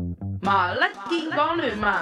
麻甩健康聯盟。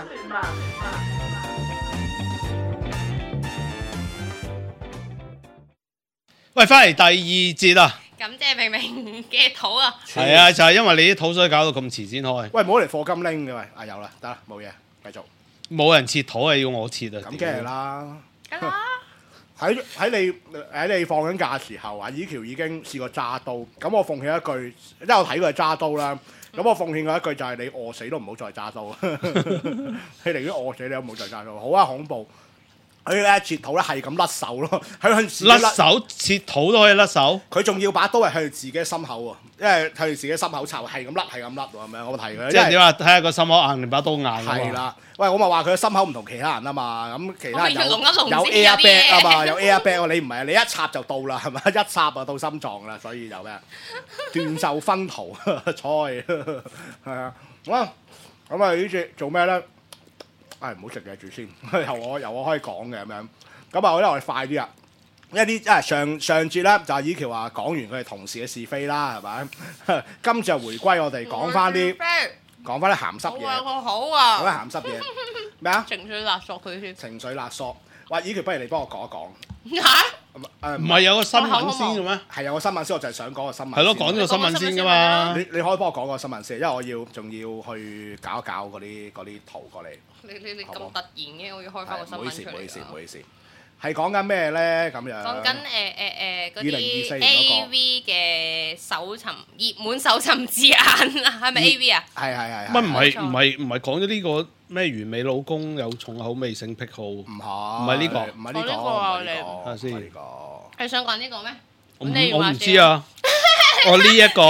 喂，翻嚟第二節啦。 感謝明明嘅肚啊！ 係啊，就係因為你啲肚所以搞到咁遲先開。 喂，冇嚟課金拎嘅喂，啊有啦，得啦，冇嘢，繼續。 冇人切肚係要我切啊！ 咁梗係啦。 梗啦， 喺你放緊假嘅時候，阿以喬已經試過揸刀。咁我奉獻一句，因為我睇過佢揸刀啦。咁我奉獻過一句就係你餓死都唔好再揸刀。你寧願餓死你都唔好再揸刀，好啊恐怖！佢咧切肚咧係咁甩手咯，佢向自己甩手切肚都可以甩手。 佢仲要把刀係向自己心口喎，因為向自己心口插，係咁甩係咁甩喎，咁樣我睇佢。 即係點啊？睇下個心口硬定把刀硬啊嘛。 係啦，喂，我咪話佢嘅心口唔同其他人啊嘛，咁其他人有我要龍一龍先 airbag 啊嘛， 有啲嘢有 airbag 喎，你唔係啊，你一插就到啦，係咪？一插就到心臟啦，所以就咩？斷袖分途，菜係啊，好啊，咁啊呢節做咩咧？唉，唔好食嘢住先，由我開講嘅咁樣。咁啊，我哋快啲啊！因為上節咧就係以喬話講完佢哋同事嘅是非啦，係咪？今次就回歸我哋講翻啲鹹濕嘢， 好啊， 講啲鹹濕嘢咩啊？ 情緒勒索佢先。 情緒勒索。喂，以喬不如你幫我講一講。 嚇？ 唔係有個新聞先嘅咩？ 係有個新聞先，我就係想講個新聞。 係咯，講呢個新聞先㗎嘛。 你可以幫我講個新聞先，因為我仲要去搞一搞嗰啲圖過嚟。 你咁突然嘅，我要開翻個新聞出嚟。 唔好意思。係講緊咩咧？咁樣講緊嗰 2024 啲年嗰個 AV 嘅熱門搜尋字眼啊，係咪 AV 啊？ 係。 乜唔係講咗呢個咩完美老公有重口味性癖好？唔係呢個， 唔係呢個啊你睇下先。 你想講呢個咩？ 我唔知啊。我呢一個。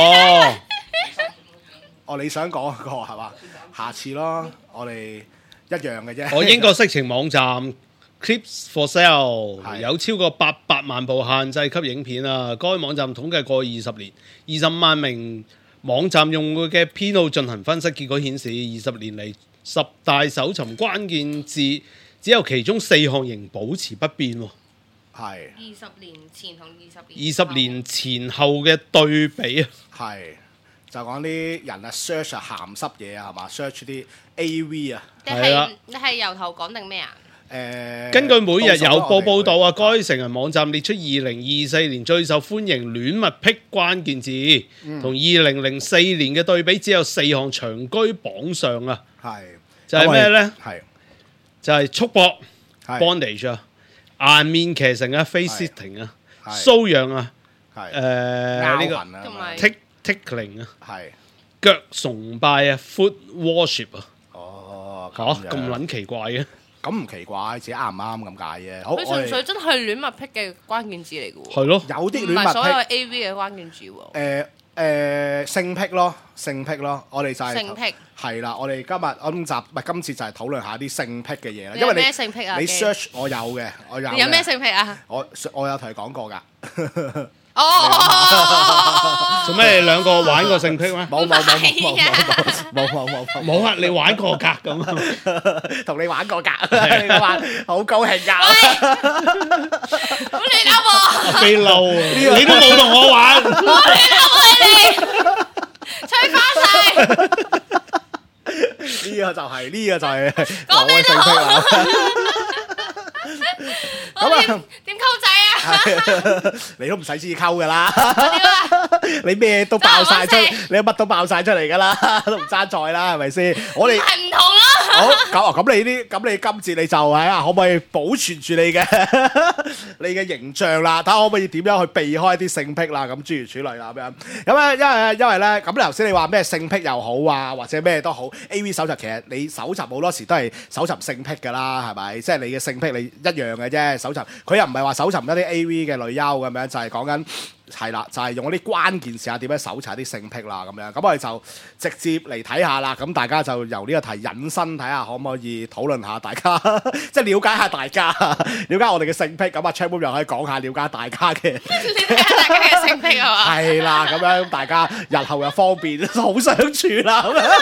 哦，你想講嗰個係嘛？下次咯，我哋一樣嘅啫。 我英國色情網站 Clips for Sale 係有超過800萬部限制級影片啊！該網站統計過20年，25萬名網站用戶嘅偏好進行分析，結果顯示20年嚟10大搜尋關鍵字只有其中4項仍保持不變喎。 係 20年前同 20年前後嘅對比啊！ 係就講啲人啊 search 鹹濕嘢啊，係嘛 search 啲 AV 啊。 你係由頭講定咩啊？ 根據每日郵報報導啊，該成人網站列出2024年最受歡迎戀物癖關鍵字，同2004年嘅對比只有4項長居榜上啊。 係就係咩呢？ 係就係束縛係 bondage 啊、顏面騎乘啊、face sitting 啊、搔癢啊、呢個同埋 tickling 啊、 係腳崇拜啊、foot worship 啊。 哦嚇咁撚奇怪嘅。 咁唔奇怪，自己啱唔啱咁解啫。好， 佢純粹真係戀物癖嘅關鍵字嚟嘅喎。 係咯， 有啲唔係所有戀物癖 AV 嘅關鍵字喎。 性癖咯，性癖咯，我哋就係性癖係啦。我哋今次就係討論下啲性癖嘅嘢啦。 你有咩因為你性癖啊？ 你 search 我有嘅，我有嘅。 你有咩性癖啊？ 我有同你講過㗎。 哦， 做咩？你兩個玩過性癖咩？ 冇冇啊！你玩過格咁， 同你玩過㗎，你話好高興㗎。 咁你嬲我？ 飛嬲啊！你都冇同我玩。 我你嬲我你，吹花晒。 呢個就係講咩都好。 咁啊， 點溝仔啊？ 你都唔使知溝㗎啦。 點啊？ 你咩都爆晒出， 真係你乜都爆晒出嚟㗎啦，都唔爭在啦，係咪先？我哋係唔同咯。 好咁你今次你就係啊，可唔可以保存住你嘅形象啦？睇下可唔可以點樣去避開啲性癖啦？咁諸如此類啦咁樣。咁咧，因為咧，咁頭先你話咩性癖又好啊，或者咩都好 ，AV 搜尋其實你搜尋好多時都係搜尋性癖㗎啦，係咪？即係你嘅性癖你一樣嘅啫，搜尋佢又唔係話搜尋一啲 AV 嘅女優咁樣，就係講緊。係啦，就係用嗰啲關鍵詞啊，點樣搜查啲性癖啦咁樣。咁我哋就直接嚟睇下啦。咁大家就由呢個題引申睇下，可唔可以討論下大家，即係了解下大家，了解我哋嘅性癖。咁啊 Chamboom 又可以講下了解大家嘅， 你睇下大家嘅性癖係嘛？ 係啦，咁樣大家日後又方便好相處啦。咁樣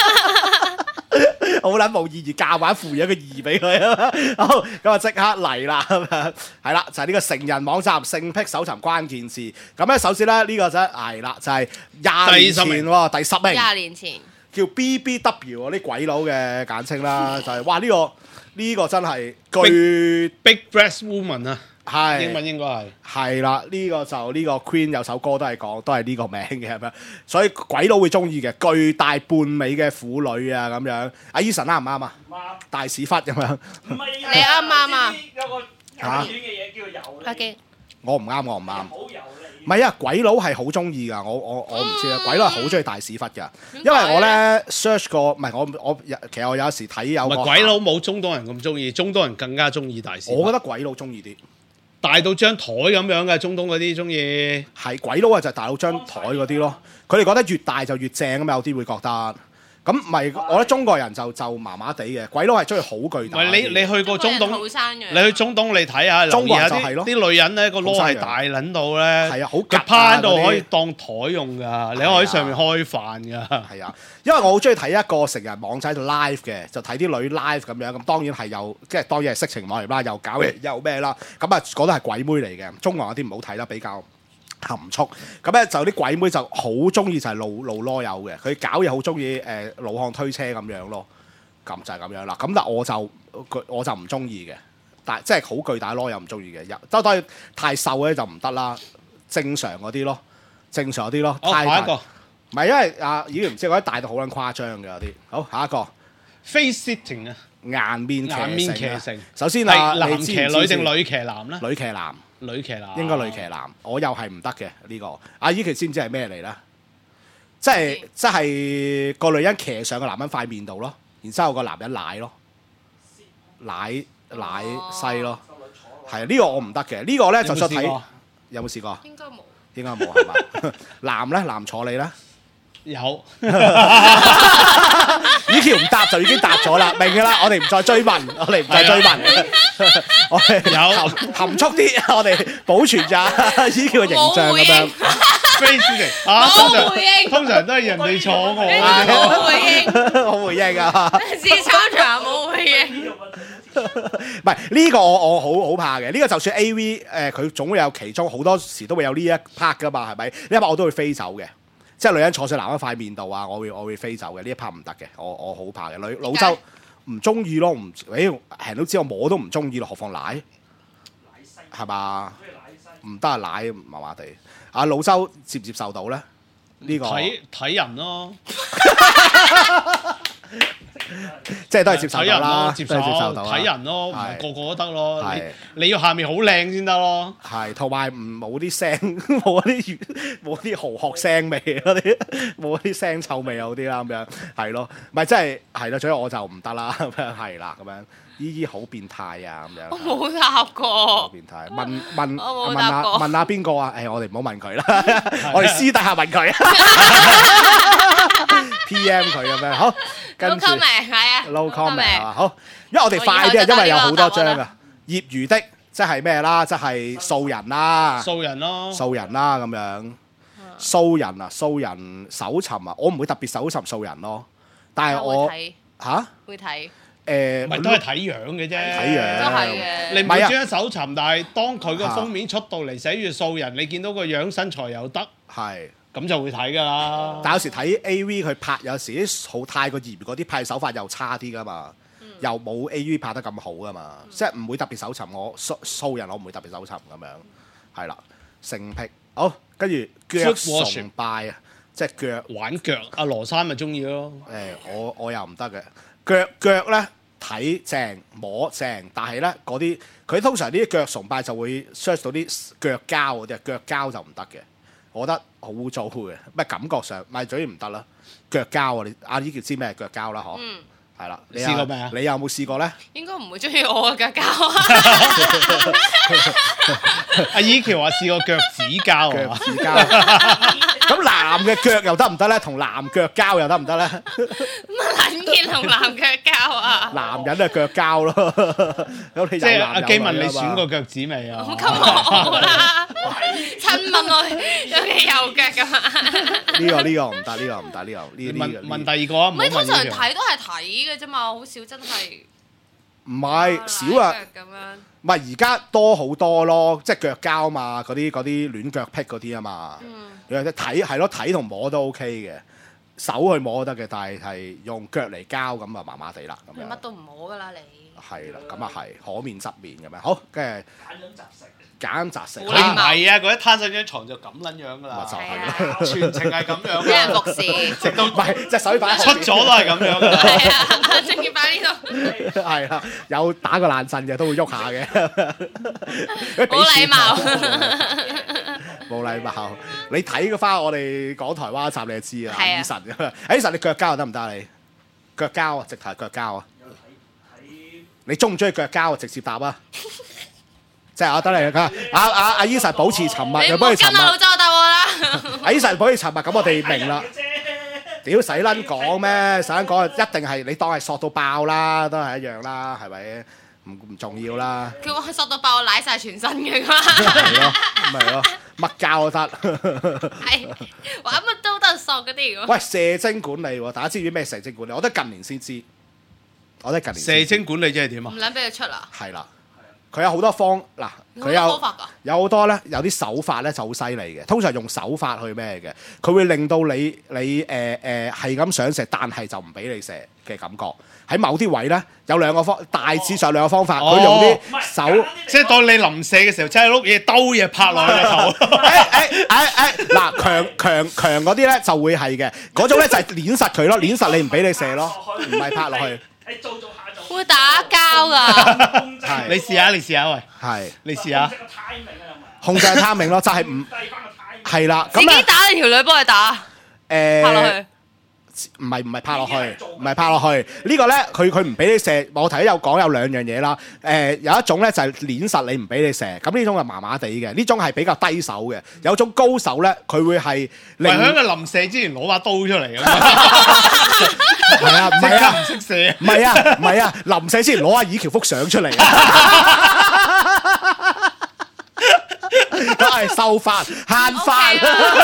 好撚冇意義，夾硬附咗個2俾佢啊！好，咁啊即刻嚟啦，咁樣係啦，就係呢個成人網站性癖搜尋關鍵字。咁咧，首先咧呢個就係啦，就係20年前喎，第10名。 20年前叫 BBW 啲鬼佬嘅簡稱啦，就係哇呢個真係巨 Big Breast Woman 啊， 係英文應該係啦，呢個就呢個 Queen 有首歌都係講都係呢個名嘅係咪？所以鬼佬會中意嘅巨大半尾嘅婦女啊咁樣。阿 Eason 啱唔啱啊？ 啱。 大屎忽咁樣。 唔係你啱唔啱啊？ 有個短嘅嘢叫做油膩。 OK， 我唔啱，我唔啱。 好油膩。 唔係啊，鬼佬係好中意㗎，我唔知啊，鬼佬係好中意大屎忽㗎， 點因為我解咧 search 過，唔係其實我有時睇有個唔係鬼佬冇中東人咁中意，中東人更加中意大屎忽。 我覺得鬼佬中意啲， 大到張台咁樣嘅，中東嗰啲中意。 係鬼佬啊就係大佬張台嗰啲咯，佢哋覺得越大就越正啊嘛，有啲會覺得。咁唔係，我覺得中國人就麻麻地嘅，鬼佬係中意好巨大。 唔係你去過中東， 好生樣。 你去中東你睇下，留中國意下人就係咯啲女人咧個攤係大撚到咧， 係啊，好佢夾攤到嗰啲可以當台用㗎，你可以喺上面開飯㗎。 係啊，因為我好中意睇一個成人網仔喺度 live 嘅，就睇啲女 live 咁樣，咁當然係有，即係當然係色情網嚟啦，又搞嘢又咩啦，咁啊嗰度係鬼妹嚟嘅，中國有啲唔好睇啦，比較含蓄，咁咧就啲鬼妹就好中意就係露囉柚嘅，佢搞嘢好中意老漢推車咁樣咯，咁就係咁樣啦。咁但我就唔中意嘅，但即係好巨大囉柚唔中意嘅，當然太瘦咧就唔得啦，正常嗰啲咯，正常嗰啲咯。太大下一個唔係因為已經唔知嗰啲大到好撚誇張嘅有啲。好，下一個 face sitting 啊， 顏面顏面騎乘乘。 首先係男你知唔知騎女定先女騎男咧？ 女騎男？ 女騎男應該女騎男，我又係唔得嘅呢個。阿依琪知唔知係咩嚟咧？即係個女人騎上個男人塊面度咯，然之後個男人奶咯，奶西咯，係呢個我唔得嘅。呢個咧就再睇有冇試過？ 應該冇。 應該冇係嘛？男咧男坐你咧， 有依條唔答就已經答咗啦，明㗎啦，我哋唔再追問，我哋唔再追問，我哋有含蓄啲，我哋保存咗依條嘅形象咁樣。 face sitting 冇回應通常都係人哋坐我嘅。 冇回應， 好回應啊！ 試操場冇回應。 唔係呢個我好怕嘅，呢個就算 A.V. 佢總會有其中好多時都會有呢一 part 噶嘛，係咪？呢一 part 我都會飛走嘅，即係女人坐上男人塊面度啊，我會飛走嘅，呢一 part 唔得嘅，我好怕嘅。老周唔中意咯，人都知我摸都唔中意咯，何況奶係嘛？唔得啊，奶麻麻地。阿老周接唔接受到咧？呢個睇人咯， 即係都係接受到啦， 接都係接受到啦睇人咯，唔係係個個都得咯。 係你要下面好靚先得咯。 係，同埋唔冇啲聲，冇啲蠔殼聲味嗰啲，冇啲腥臭味嗰啲啦，咁樣係咯，唔係真係啦，所以我就唔得啦，咁樣係啦，咁樣依好變態啊，咁樣我冇答好過。 變態，問我冇答過問下邊個啊？我哋唔好問佢啦，我哋私底下問佢，PM 佢咁樣好，跟 No 住 comment 係啊 no comment 係 comment 嘛？好，因為我哋快啲啊，因為有好多張啊，業餘的即係咩啦？即係素人啦。 素人咯， 素人啦咁樣，素人搜尋啊，我唔會特別搜尋素人咯，但係我會睇嚇會睇， 唔係都係睇樣嘅啫。 睇樣都係嘅。 你唔會專登搜尋，但係當佢個封面出到嚟寫住素人，你見到個樣身材又得， 係， 咁就會睇㗎啦。 但有時睇 A.V. 佢拍有時啲好太過嚴嗰啲拍手法又差啲噶嘛，又冇 A.V. 拍得咁好噶嘛，即係唔會特別搜尋我素人，我唔會特別搜尋咁樣，係啦，性癖好，跟住腳崇拜啊，即係腳。 玩腳，阿羅山咪中意咯。 我又唔得嘅，腳咧睇正摸正，但係咧嗰啲佢通常呢啲腳崇拜就會 search 到啲腳膠嗰啲，腳膠就唔得嘅，我覺得好污糟嘅，咩感覺上咪總之唔得啦，腳膠啊，你阿依叫知咩係腳膠啦嗬？係啦，你試過未啊？ 你有冇試過咧？ 應該唔會中意我嘅腳膠。 阿依喬話試過腳趾膠腳啊， 趾膠。咁男嘅腳又得唔得咧？同男腳膠又得唔得咧？ 乜撚嘢同男腳膠啊？ 男人係腳膠咯，咁你即係阿基有男有女啊嘛文你選過腳趾未啊？ 咁我啦，親吻我有嘅右腳㗎嘛。 呢個唔得，呢個唔得，呢個你呢問第二個啊，唔好唔係通常問呢條。 睇都係睇嘅啫嘛，好少真係唔係少啊。 咁樣。 唔係而家多好多咯，即係腳膠嘛，嗰啲戀腳癖嗰啲啊嘛。你睇係咯，睇同摸都 OK 嘅， 手去摸得嘅，但係用腳嚟交咁啊麻麻地啦咁樣。 你乜都唔摸㗎啦你。 係啦，咁啊係可面側面咁樣。好，跟住揀擇食。 你唔係啊！嗰一攤上張床就咁撚樣㗎啦， 就係啦， 全程係咁樣俾人㗎， 服侍。 直到唔係隻手擺出咗都係咁樣㗎啦。 係啊，仲要擺呢度。 係啦，有打過冷震嘅都會喐下嘅。 冇禮貌。 冇禮貌。你睇翻我哋講台灣一集你就知啦。 係啊 Eason 咁啊，Eason你腳交得唔得啊？你腳交啊，直頭係腳交啊。你中唔中意腳交啊？直接答啊！即係我得你㗎。阿 Eason 保持沉默， 你又幫佢沉默。 唔好跟阿老周答我啦。 阿 Eason 保持沉默，咁我哋明啦。屌使撚講咩？使撚講一定係你當係索到爆啦，都係一樣啦，係咪？唔重要啦。 佢話索到爆，我舐曬全身嘅嘛。 係咯，咪咯，乜交都得。 係話乜都得索嗰啲。 喂，射精管理喎，大家知唔知咩射精管理？我覺得近年先知。 射精管理即係點啊唔？撚俾佢出啦。 係啦，佢有好多嗱，佢好多方法㗎。 有好多咧，有啲手法咧就好犀利嘅。通常用手法去咩嘅，佢會令到你係咁想射，但係就唔俾你射嘅感覺。喺某啲位咧，有大致上兩個方法。佢用啲手， 即係當你臨射嘅時候，真係碌嘢兜嘢拍落去個頭。 嗱，強嗰啲咧就會係嘅，嗰種咧就係攣實佢咯，攣實你唔俾你射咯，唔係拍落去。 會打交㗎。 你試下喂， 係你試下。 控制 timing 咯，就係唔係啦。 自己打定條女幫佢打。拍落去。 唔係拍落去，唔係拍落去。呢個咧，佢唔俾你射。我睇有講有兩樣嘢啦。有一種咧就係攣實你唔俾你射，咁呢種係麻麻地嘅。呢種係比較低手嘅。有種高手咧，佢會係喺個臨射之前攞把刀出嚟㗎。 係啊，唔係啊， 唔識射。 唔係啊，臨射之前攞阿以喬幅相出嚟。都係收翻慳翻。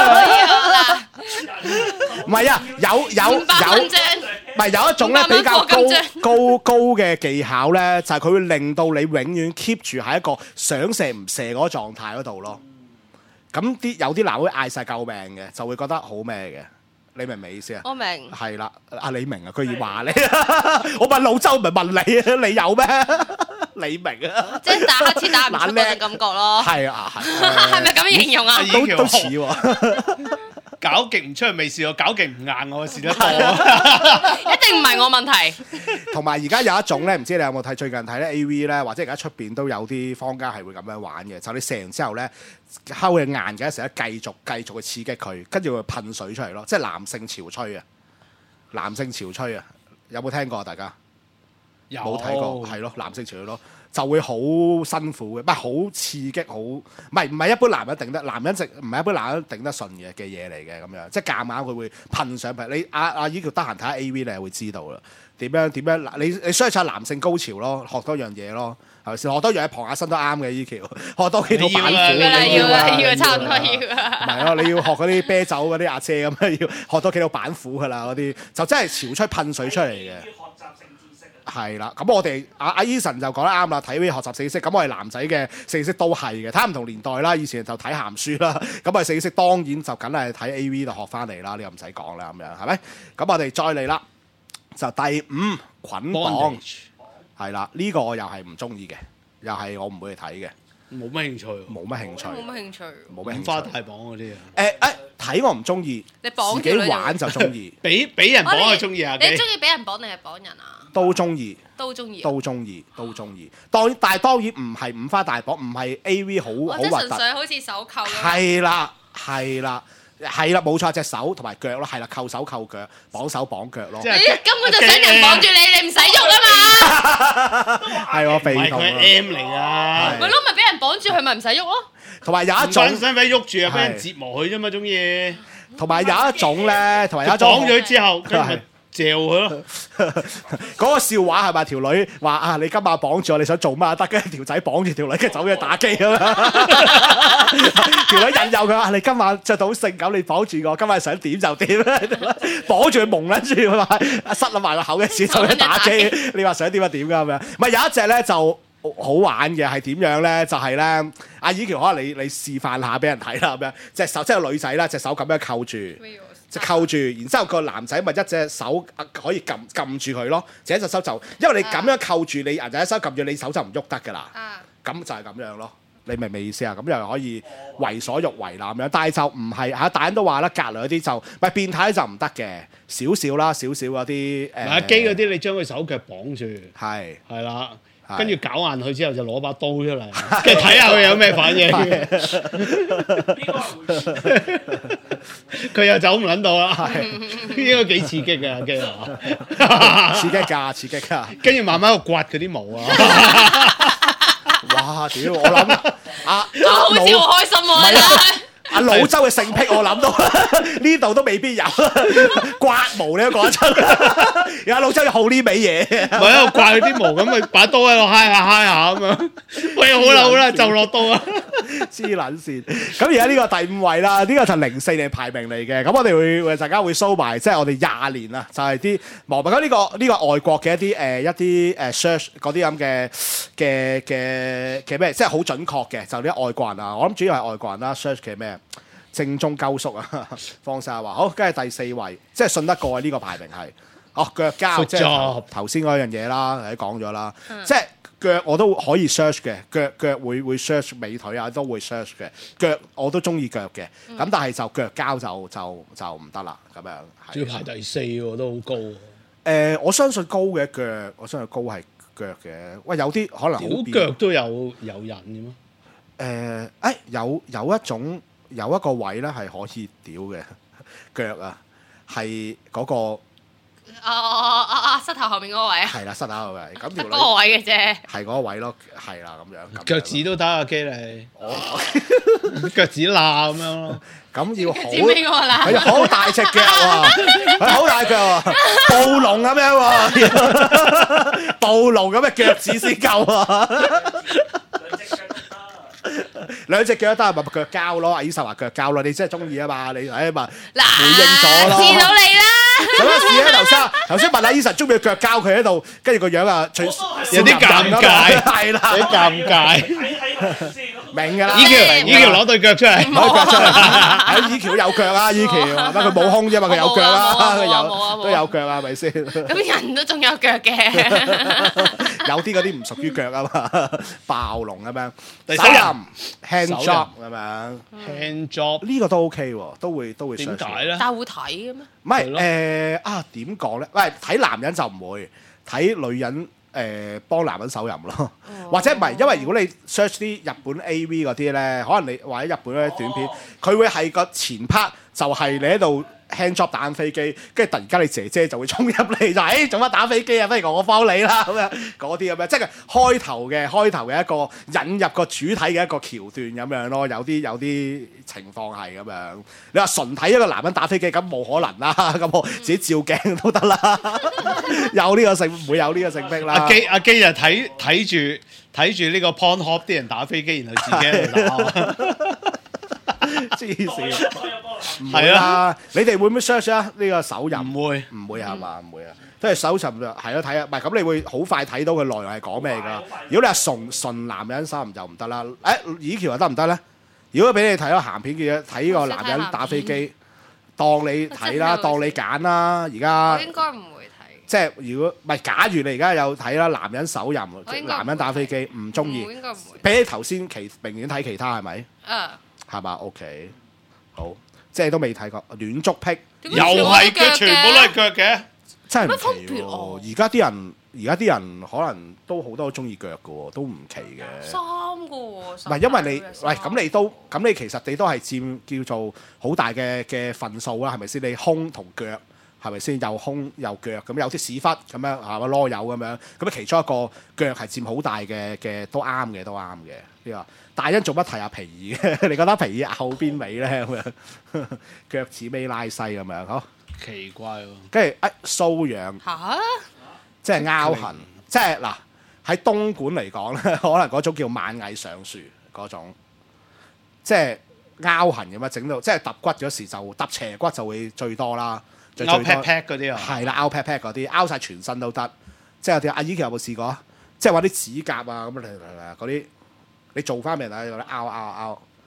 唔係啊，有唔係有一種咧比較高嘅技巧咧，就係佢會令到你永遠 keep 住喺一個想射唔射嗰個狀態嗰度咯。咁有啲男會嗌晒救命嘅，就會覺得好咩嘅。你明唔明意思啊？ 我明。 係啦，你明啊？佢要話你，我問老周唔係問你啊？你有咩？你明啊？ 即係打乞嗤打唔出嗰種感覺咯。 係啊，係。 係咪咁樣形容啊？ 都似喎。 搞極唔出未試過，搞極唔硬我試得多。 一定唔係我問題。 同埋而家有一種咧，唔知你有冇睇最近睇咧 AV 咧，或者而家出邊都有啲坊間係會咁樣玩嘅，就你射完之後咧，溝佢硬嘅時候咧，繼續去刺激佢，跟住會噴水出嚟咯，即係男性潮吹啊！男性潮吹啊，有冇聽過啊？大家冇睇過，係咯，男性潮吹咯。就會好辛苦嘅，唔係好刺激，好唔係一般男人頂得，男人唔係一般男人頂得順嘅嘢嚟嘅咁樣，即係夾硬佢會噴上去。你阿依條得閒睇下 AV 你係會知道啦，點樣你 search 下男性高潮咯，學多樣嘢咯，係咪先？學多樣嘢傍下身都啱嘅依條，學多幾套板斧。 要差唔多要啊。 唔係咯，你要學嗰啲啤酒嗰啲阿姐咁樣，要學多幾套板斧㗎啦，嗰啲就真係潮出噴水出嚟嘅。係啦，咁我哋阿 Eason 就講得啱啦，睇啲學習性知識。咁我哋男仔嘅性知識都係嘅，睇下唔同年代啦。以前就睇鹹書啦，咁我哋性知識當然就梗係睇 AV 度學翻嚟啦。呢個唔使講啦，咁樣係咪？咁我哋再嚟啦，就第5捆綁係啦。呢個我又係唔中意嘅，又係我唔會去睇嘅， 冇乜興趣， 冇乜興趣， 冇乜花大綁嗰啲啊。 睇我唔中意， 你綁自己玩就中意， 俾人綁就中意啊！ 你中意俾人綁定係綁人啊？ 都中意， 都中意。但係當然唔係五花大綁，唔係 AV 好核突。 純粹好似手扣。 係啦，冇錯，隻手同埋腳咯，係啦，扣手扣腳，綁手綁腳咯。 你根本就想人綁住你，你唔使喐啊嘛。 係我被動。 唔係佢 M 嚟㗎。 咪咯，咪俾人綁住佢咪唔使喐咯。 同埋有一種， 使唔使喐住啊？俾人折磨佢啫嘛，種嘢。 同埋有一種咧，同埋有一種綁咗之後，跟住嚼佢咯。 嗰個笑話係咪條女話啊？你今晚綁住我，你想做乜得？跟住條仔綁住條女，跟住走咗去打機咁樣。條女引誘佢話：你今晚着到好性感，你綁住我，今晚想點就點。綁住佢蒙撚住佢話，塞撚埋個口嘅時走去打機。你話想點就點㗎咁樣。唔係有一隻咧就好玩嘅係點樣咧？就係咧，阿以喬可能你示範下俾人睇啦咁樣，隻手即係女仔啦，隻手咁樣扣住。 就扣住，然之後個男仔咪一隻手可以撳住佢咯，另一隻手就因為你咁樣扣住你人仔一手撳住你手就唔喐得㗎啦。咁就係咁樣咯。你明唔明意思啊？咁又可以為所欲為啦咁樣，但係就唔係嚇，大家都話啦，隔離嗰啲就唔係變態就唔得嘅，少少啦，少少嗰啲阿基嗰啲，你將佢手腳綁住， 係啦，跟住搞硬佢之後就攞把刀出嚟，跟住睇下佢有咩反應。佢又走唔撚到啦，應該幾刺激㗎阿基啊！ 刺激㗎，刺激㗎。 跟住慢慢去刮嗰啲毛啊！ 哇！屌，我諗好似好開心喎！ 阿老周嘅性癖我諗到呢度都未必有刮毛你都講得出，而家老周又好呢味嘢， 咪喺度刮佢啲毛咁，咪把刀喺度揩下咁樣。喂，好啦，就落刀啊！ 黐撚線。咁而家呢個第5位啦，呢個就04年排名嚟嘅。咁我哋會大家會 show 埋，即係我哋20年啦，就係啲網民。咁呢個外國嘅一啲 search 嗰啲咁嘅咩，即係好準確嘅，就啲外國人啊。我諗主要係外國人啦 search 嘅咩？正宗鳩叔啊，方晒話好，跟住第4位，即係信得過呢個排名係腳交，即係頭先嗰樣嘢啦，你講咗啦，即係腳我都可以 search 嘅，腳會 search 美腿啊，都會 search 嘅，腳我都中意腳嘅，咁但係就腳交就唔得啦，咁樣。 仲要排第4喎，都好高喎。 我相信高嘅腳，我相信高係腳嘅。喂，有啲可能好腳都有人嘅咩？ 有一種。有一個位咧係可以屌嘅腳啊，係嗰個膝頭後面嗰個位啊， 係啦，膝頭後位咁條女嗰個位嘅啫， 係嗰個位咯，係啦咁樣。 腳趾都得啊，基你，腳趾罅咁樣咯。 咁要好， 佢要好大隻腳喎，佢好大腳喎，暴龍咁樣喎，暴龍咁嘅腳趾先夠啊！兩隻腳都得，咪腳交咯。阿醫生話腳交咯，你真係中意啊嘛？你咪回應咗咯。 試到你啦！ 咁樣試啊！頭先問阿醫生中唔中意腳交，佢喺度，跟住個樣啊， 有啲尷尬， 係啦， 有啲尷尬。 明㗎啦。 依橋攞對腳出嚟， 攞腳出嚟。依橋有腳啊，依橋，乜佢冇胸啫嘛，佢有腳啦，佢都有腳啊，係咪先？ 咁人都仲有腳嘅。 有啲嗰啲唔屬於腳啊嘛，暴龍咁樣，手淫 hand job 咁樣 hand job 呢個都 OK 喎，都會點解咧？ 但係會睇嘅咩？ 唔係點講咧？喂，睇男人就唔會，睇女人幫男人手淫咯，或者唔係，因為如果你 search 啲日本 AV 嗰啲咧，可能你或者日本嗰啲短片，佢會係個前 part 就係你喺度。hand job 打緊飛機，跟住突然間你姐姐就會衝入嚟就做乜打飛機啊？不如我幫你啦咁樣嗰啲咁樣，即係開頭嘅一個引入個主體嘅一個橋段咁樣咯。有啲情況係咁樣。你話純睇一個男人打飛機咁冇可能啦，咁我自己照鏡都得啦。有呢個性唔會有呢個性癖啦。 阿基就睇住呢個 Pornhub 啲人打飛機，然後自己喺度打。 黐線，唔會啦！你哋會唔會 search 啊？呢個手淫唔會係嘛？唔會啊！即係搜尋係咯，睇啊，唔係咁你會好快睇到佢內容係講咩㗎？如果你係純男人手淫就唔得啦。以橋又得唔得咧？如果俾你睇咗鹹片嘅睇呢個男人打飛機，當你睇啦，當你揀啦。而家我應該唔會睇。 即係如果唔係，假如你而家有睇啦，男人手淫，男人打飛機唔中意， 應該唔會。 比起頭先明顯睇其他係咪？係嘛 ？OK， 好，即係都未睇過戀足癖， 又係腳，全部都係腳嘅， 真係唔奇喎！而家啲人可能都好多都中意腳嘅喎，都唔奇嘅。 三個喎， 唔係因為你喂咁你其實你都係佔叫做好大嘅份數啦，係咪先？你胸同腳係咪先？又胸又腳咁，有啲屎忽咁樣係嘛，囉柚咁樣咁，其中一個腳係佔好大嘅，都啱嘅呢個。大欣做乜提下皮兒嘅？你覺得皮兒後邊尾咧咁樣，腳趾尾拉細咁樣，好奇怪喎。 跟住瘙癢，即係拗痕，即係嗱喺東莞嚟講咧，可能嗰種叫螞蟻上樹嗰種，即係拗痕咁樣整到，即係揼骨嗰時就揼斜骨就會最多啦。 拗 pat pat 嗰啲啊， 係啦，拗 pat pat 嗰啲，拗晒全身都得。即係有啲阿姨其實有冇試過？即係話啲指甲啊咁嗰啲。你做翻俾人睇，拗，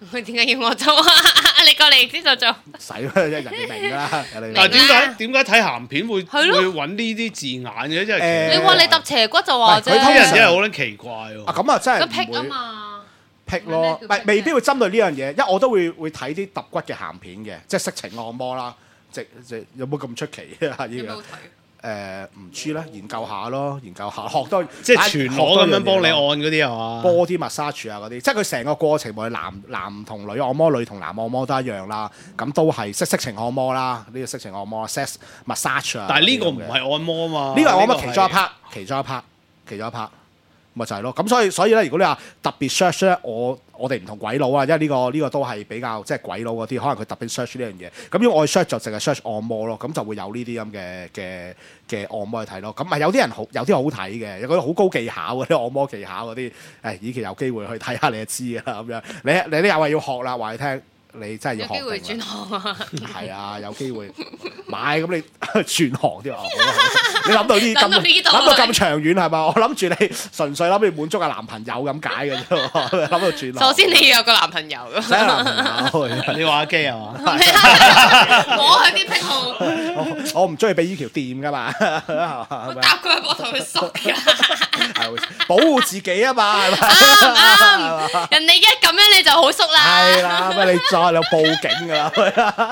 佢點解要我做啊？你過嚟呢度做。 使啦，人哋明㗎啦，人哋但係明點解睇鹹片會係咯會揾呢啲字眼嘅？真係誒你話你揼斜骨就話啫。 佢啲人真係好撚奇怪啊喎。 咁啊真係咁劈啊唔會嘛。 劈咯，唔係未必會針對呢樣嘢，因為我都會睇啲揼骨嘅鹹片嘅，即係色情按摩啦，即有冇咁出奇啊？呢個有冇睇？ 唔知咧，研究下咯，研究下學多， 即係全裸咁樣幫你按嗰啲係嘛？ 波啲 massage 啊嗰啲，即係佢成個過程無論男同女按摩、女同男按摩都一樣啦，咁都係色情按摩啦，呢個色情按摩 sex massage 啊。 但係呢個唔係按摩啊嘛， 呢個係按摩呢個其中一 part，其中一 part。咪就係咯，咁所以咧，如果你話特別 search 咧，我哋唔同鬼佬啊，因為呢個都係比較即係鬼佬嗰啲，可能佢特別 search 呢樣嘢。咁如果我 search 就淨係 search 按摩咯，咁就會有呢啲咁嘅按摩去睇咯。咁係有啲人有啲好睇嘅，有啲好高技巧嘅啲按摩技巧嗰啲，以期有機會去睇下你就知㗎啦咁樣。你又話要學啦，話你聽。你真係要學有機會轉行啊！ 係啊，有機會買咁你轉行啲啊！你諗到呢諗到咁長遠係嘛？我諗住你純粹諗住滿足個男朋友咁解嘅啫，諗到轉行。 首先你要有個男朋友。 使男朋友， 你話阿基係嘛？ 我係啲癖好。 我唔中意俾依條掂噶嘛， 我搭佢個膊頭去縮㗎。 係保護自己啊嘛，係咪？ 啱，人哋一咁樣你就好縮啦。 係啦，咁你再有報警㗎啦，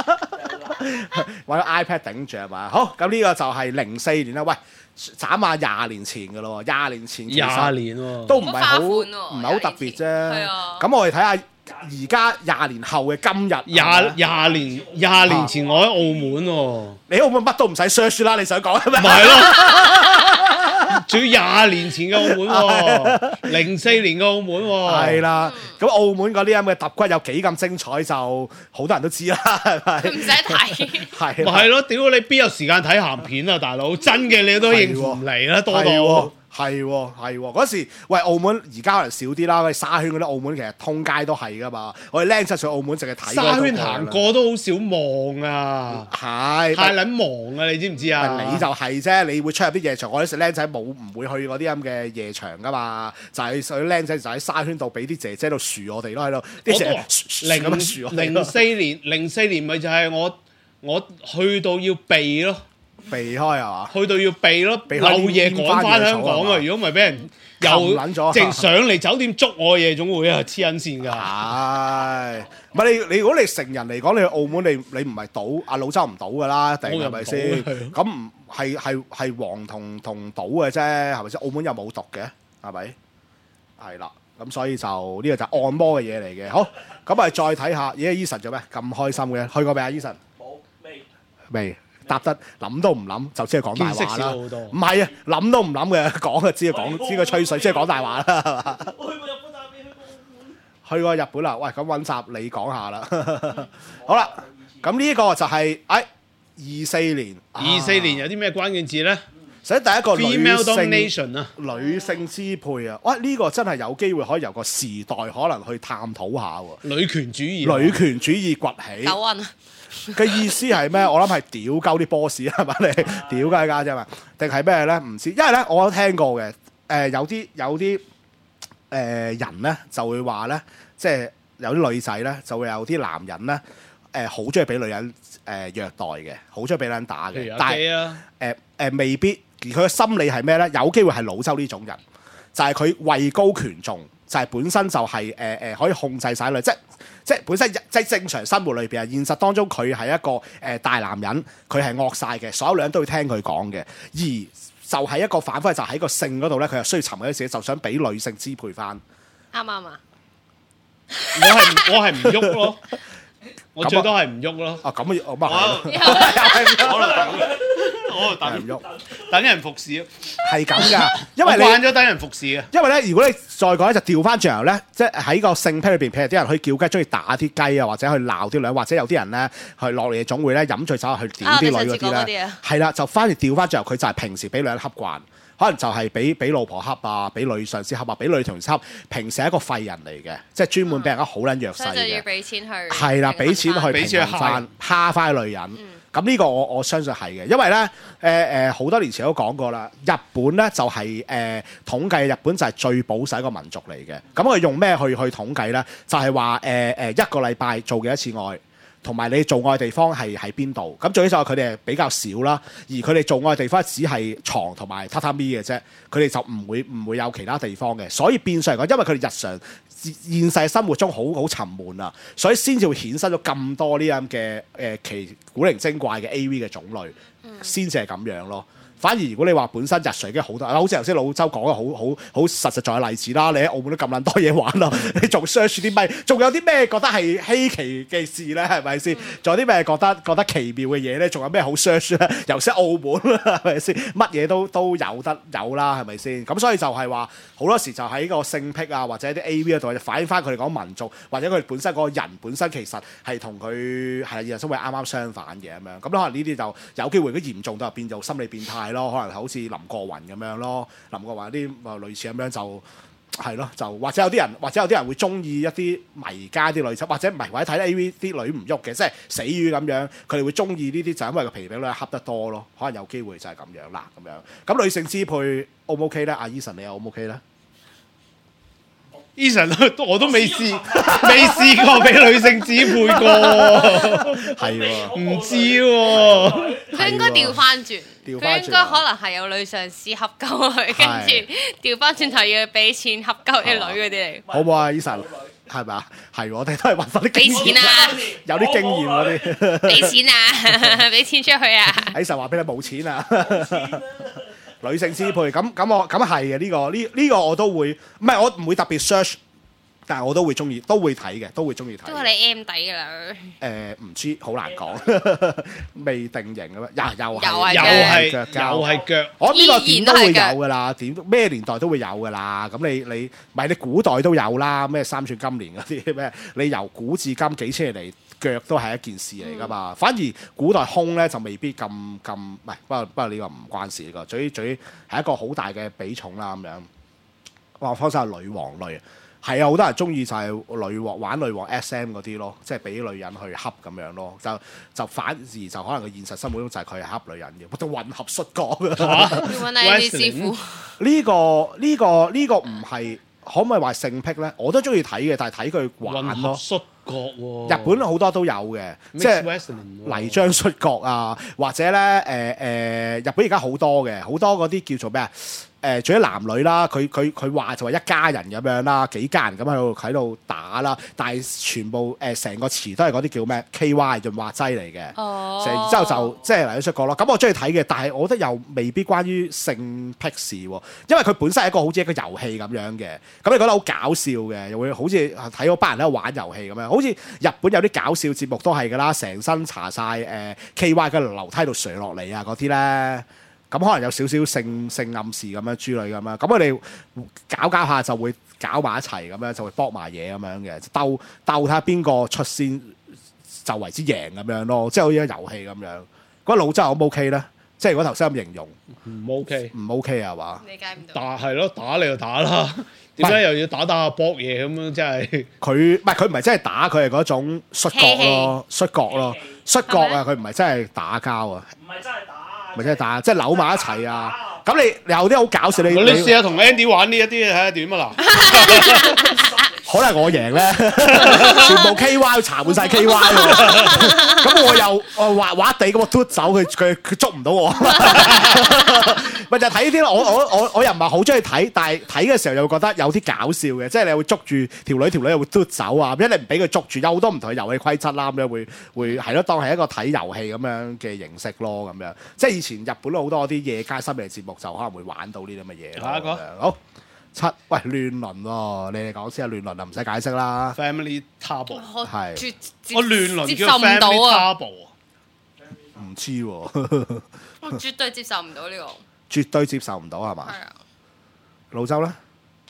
揾個 iPad 頂住係嘛？好，咁呢個就係04年啦。喂，斬下20年前㗎咯喎，20年前其實 20年喎， 都唔係好好花款喎唔係好特別啫。 係啊咁我哋睇下而家20年後嘅今日， 廿年前我喺澳門喎， 你澳門乜都唔使 search 啦，你想講係咪？ 唔係咯，仲要20年前嘅澳門喎，04年嘅澳門喎， 係啦，咁澳門嗰啲咁嘅揼骨有幾咁精彩，就好多人都知啦，係咪？ 唔使睇。 係咪係咯？屌你邊有時間睇鹹片啊，大佬！真嘅你都應付唔嚟啦，多到。 係喎，嗰時喂澳門而家可能少啲啦，我哋沙圈嗰啲澳門其實通街都係噶嘛，我哋僆仔上澳門淨係睇沙圈行過都好少望啊， 係太撚忙啊！你知唔知啊？ 你就係啫，你會出入啲夜場，我哋僆仔唔會去嗰啲咁嘅夜場噶嘛，就係啲僆仔就喺沙圈度俾啲姐姐度樹我哋咯，喺度啲姐咁樣樹我哋咯。 04年咪就係我去到要避咯。 避開係嘛？ 去到要避咯，漏夜趕翻香港啊！如果唔係俾人又淨上嚟酒店捉我夜總會啊，黐撚線㗎。 係，唔係你如果你成人嚟講，你去澳門你唔係賭阿老周唔賭㗎啦，定係咪先？咁唔係黃同賭嘅啫，係咪先？澳門又冇毒嘅，係咪？係啦，咁所以就呢個就按摩嘅嘢嚟嘅。好，咁咪再睇下，咦？Eason 做咩咁開心嘅？去過未啊？Eason 冇未？答得諗都唔諗，就知係講大話啦。唔唔係啊，諗都唔諗嘅，講就知佢吹水，即係講大話啦，係嘛？ 我去過日本，但係未去過澳門。 去過日本啦，喂，咁揾集你講下啦。好啦，咁呢個就係24年。 24年有啲咩關鍵字咧？ 首先第一個 female domination 啊， 女性支配啊，哇！呢個真係有機會可以由個時代可能去探討下喎。 女權主義， 女權主義崛起。 九運啊！ 嘅意思係咩？我諗係屌鳩啲 boss 係嘛？你屌鳩家姐嘛？定係咩咧？唔知，因為咧我都聽過嘅。有啲人咧就會話咧，即係有啲女仔咧就會有啲男人咧好中意俾女人虐待嘅，好中意俾女人打嘅。但係未必，而佢嘅心理係咩咧？有機會係老周呢種人，就係佢位高權重，就係本身就係可以控制晒女，即係本身即係正常生活裏邊啊，現實當中佢係一個大男人，佢係惡晒嘅，所有女人都會聽佢講嘅。而就係一個反覆，就喺個性嗰度咧，佢又需要尋揾自己，就想俾女性支配翻。 啱唔啱啊？ 我係唔喐咯，我最多係唔喐咯。 啊咁啊， 我等唔喐，等人服侍係咁噶，因為你慣咗等人服侍啊。 因為咧，如果你再講咧，就調翻轉頭咧，即係喺個性癖裏邊，譬如啲人去叫雞，中意打啲雞啊，或者去鬧啲女，或者有啲人咧去落嚟夜總會咧飲醉酒去點啲女嗰啲咧，係啦，就反而調翻轉頭，佢就係平時俾女人恰慣，可能就係俾老婆恰啊，俾女上司恰啊，俾女同事恰，平時係一個廢人嚟嘅，即係專門俾人家好撚弱勢嘅。 所以就要俾錢去。 係啦，俾錢去平衡翻蝦翻女人。 咁呢個我相信係嘅，因為咧好多年前都講過啦，日本咧就係、統計日本就係最保守一個民族嚟嘅。咁佢用咩去統計咧？就係話一個禮拜做幾多次愛，同埋你做愛地方係喺邊度。咁最緊要佢哋係比較少啦，而佢哋做愛地方只係床同埋榻榻米嘅啫，佢哋就唔會有其他地方嘅。所以變相嚟講，因為佢哋日常現實生活中好沉悶啊，所以先至會衍生咗咁多呢咁嘅奇古靈精怪嘅 AV 嘅種類，先至係咁樣咯。反而如果你話本身日常已經好多，好似頭先老周講嘅好實在嘅例子啦，你喺澳門都咁撚多嘢玩啦，你仲 search 啲咩？仲有啲咩覺得係稀奇嘅事咧？係咪先？仲有啲咩覺得奇妙嘅嘢咧？仲有咩好 search 咧？尤其是澳門啦，係咪先？乜嘢都有啦，係咪先？咁所以就係話好多時就喺個性癖啊，或者啲 AV 嗰度就反映翻佢哋講民族，或者佢哋本身嗰個人本身其實係同佢係現實生活啱啱相反嘅咁樣。咁可能呢啲就有機會，如果嚴重到變做心理變態咯，可能好似林過雲咁樣咯，林過雲啲類似咁樣就係咯，就或者有啲人會中意一啲迷家啲女仔，或者唔係或者睇 AV 啲女唔喐嘅，即係死魚咁樣，佢哋會中意呢啲就因為個皮餅咧恰得多咯，可能有機會就係咁樣啦咁樣。咁女性支配 O 唔 OK 咧？阿 Eason 你又 O 唔 OK 咧？ Eason 我都未試過俾女性支配過， 係喎， 唔知喎。 佢應該調翻轉，佢應該可能係有女上司恰鳩佢，跟住調翻轉頭要俾錢恰鳩啲女嗰啲嚟。 好唔好啊 Eason？係咪啊？係我哋都係揾翻啲俾錢啊！ 有啲經驗嗰啲。 俾錢啊！俾錢出去啊 ！Eason 話俾你冇錢啊！女性支配咁係嘅呢個我都會，唔係我唔會特別 search，但係我都會中意，都會睇嘅，都會中意睇。 都係你 M 底㗎啦。 唔知好難講，未定型咁樣，又係腳。我呢個點都會有㗎啦，點咩年代都會有㗎啦。咁你唔係你古代都有啦，咩三寸金蓮嗰啲咩？你由古至今幾千年嚟。腳都係一件事嚟㗎嘛，反而古代胸咧就未必咁唔係，不過呢個唔關事呢個，嘴係一個好大嘅比重啦咁樣。哇，方生係女王類，係啊，好多人中意就係女王玩女王 SM 嗰啲咯，即係俾女人去恰咁樣咯，就反而就可能佢現實生活中就係佢係恰女人嘅，我都混合摔角啊！ 要揾 AV 師傅。 呢個唔係可唔可以話性癖咧？我都中意睇嘅，但係睇佢玩咯。日本好多都有嘅，即係泥漿摔角啊，或者咧日本而家好多嘅，好多嗰啲叫做咩啊？仲有男女啦，佢話就話一家人咁樣啦，幾家人咁喺度打啦，但係全部成個詞都係嗰啲叫咩 KY 潤滑劑嚟嘅，然之後就即係嚟咗出國咯。咁我中意睇嘅，但係我覺得又未必關於性癖事喎，因為佢本身係一個好似一個遊戲咁樣嘅，咁你覺得好搞笑嘅，又會好似睇嗰班人喺度玩遊戲咁樣，好似日本有啲搞笑節目都係㗎啦，成身搽晒KY 喺個樓梯度垂落嚟啊嗰啲咧。咁可能有少少性暗示咁樣之類咁樣，咁我哋搞下就會搞埋一齊咁樣，就會搏埋嘢咁樣嘅，鬥睇下邊個出先就為之贏咁樣咯，即係好似一個遊戲咁樣。嗰老周 O 唔 OK 咧？即係如果頭先咁形容， 唔 OK， 唔 OK 係嘛？ 理解唔到。 打係咯，打你就打啦。點解又要打下搏嘢咁樣？真係佢唔係真係打，佢係嗰種摔角咯，摔角啊！佢唔係真係打交啊， 唔係真係打。 咪即係打，即係扭埋一齊啊！咁你有啲好搞笑，你試下同 Andy 玩呢一啲睇下點啊嗱！ 可能我贏咧，全部 KY 搽滿晒 KY 喎，咁我又滑滑地咁我嘟走佢捉唔到我，咪就睇呢啲咯。我又唔係好中意睇，但係睇嘅時候又會覺得有啲搞笑嘅，即係你會捉住條女又會嘟走啊，因為你唔俾佢捉住，有好多唔同嘅遊戲規則啦，咁樣會係咯，當係一個睇遊戲咁樣嘅形式咯，咁樣即係以前日本好多啲夜街深夜節目就可能會玩到呢啲咁嘅嘢。 下一個好。喂，亂倫喎，你哋講先啊，亂倫就唔使解釋啦。 Family Table 係， 我亂倫接受唔到啊！ 唔知喎， 我絕對接受唔到呢個。 絕對接受唔到係嘛？ 係啊。 老周咧